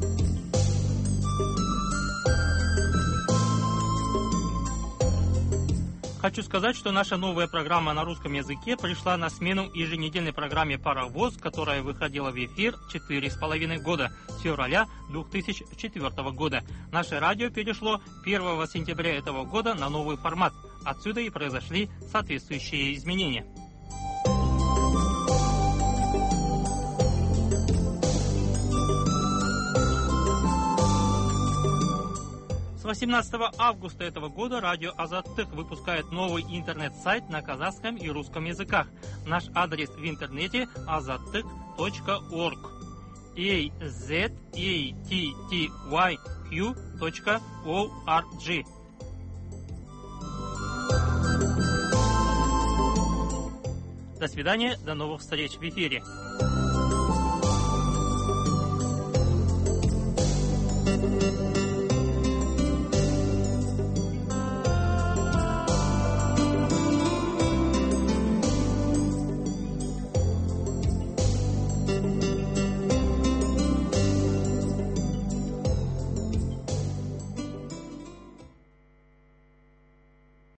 Хочу сказать, что наша новая программа на русском языке пришла на смену еженедельной программе «Паровоз», которая выходила в эфир 4,5 года, с февраля 2004 года. Наше радио перешло 1 сентября этого года на новый формат. Отсюда и произошли соответствующие изменения. С 18 августа этого года радио Азаттык выпускает новый интернет-сайт на казахском и русском языках. Наш адрес в интернете azattyk.org azattyq.org. До свидания, до новых встреч в эфире.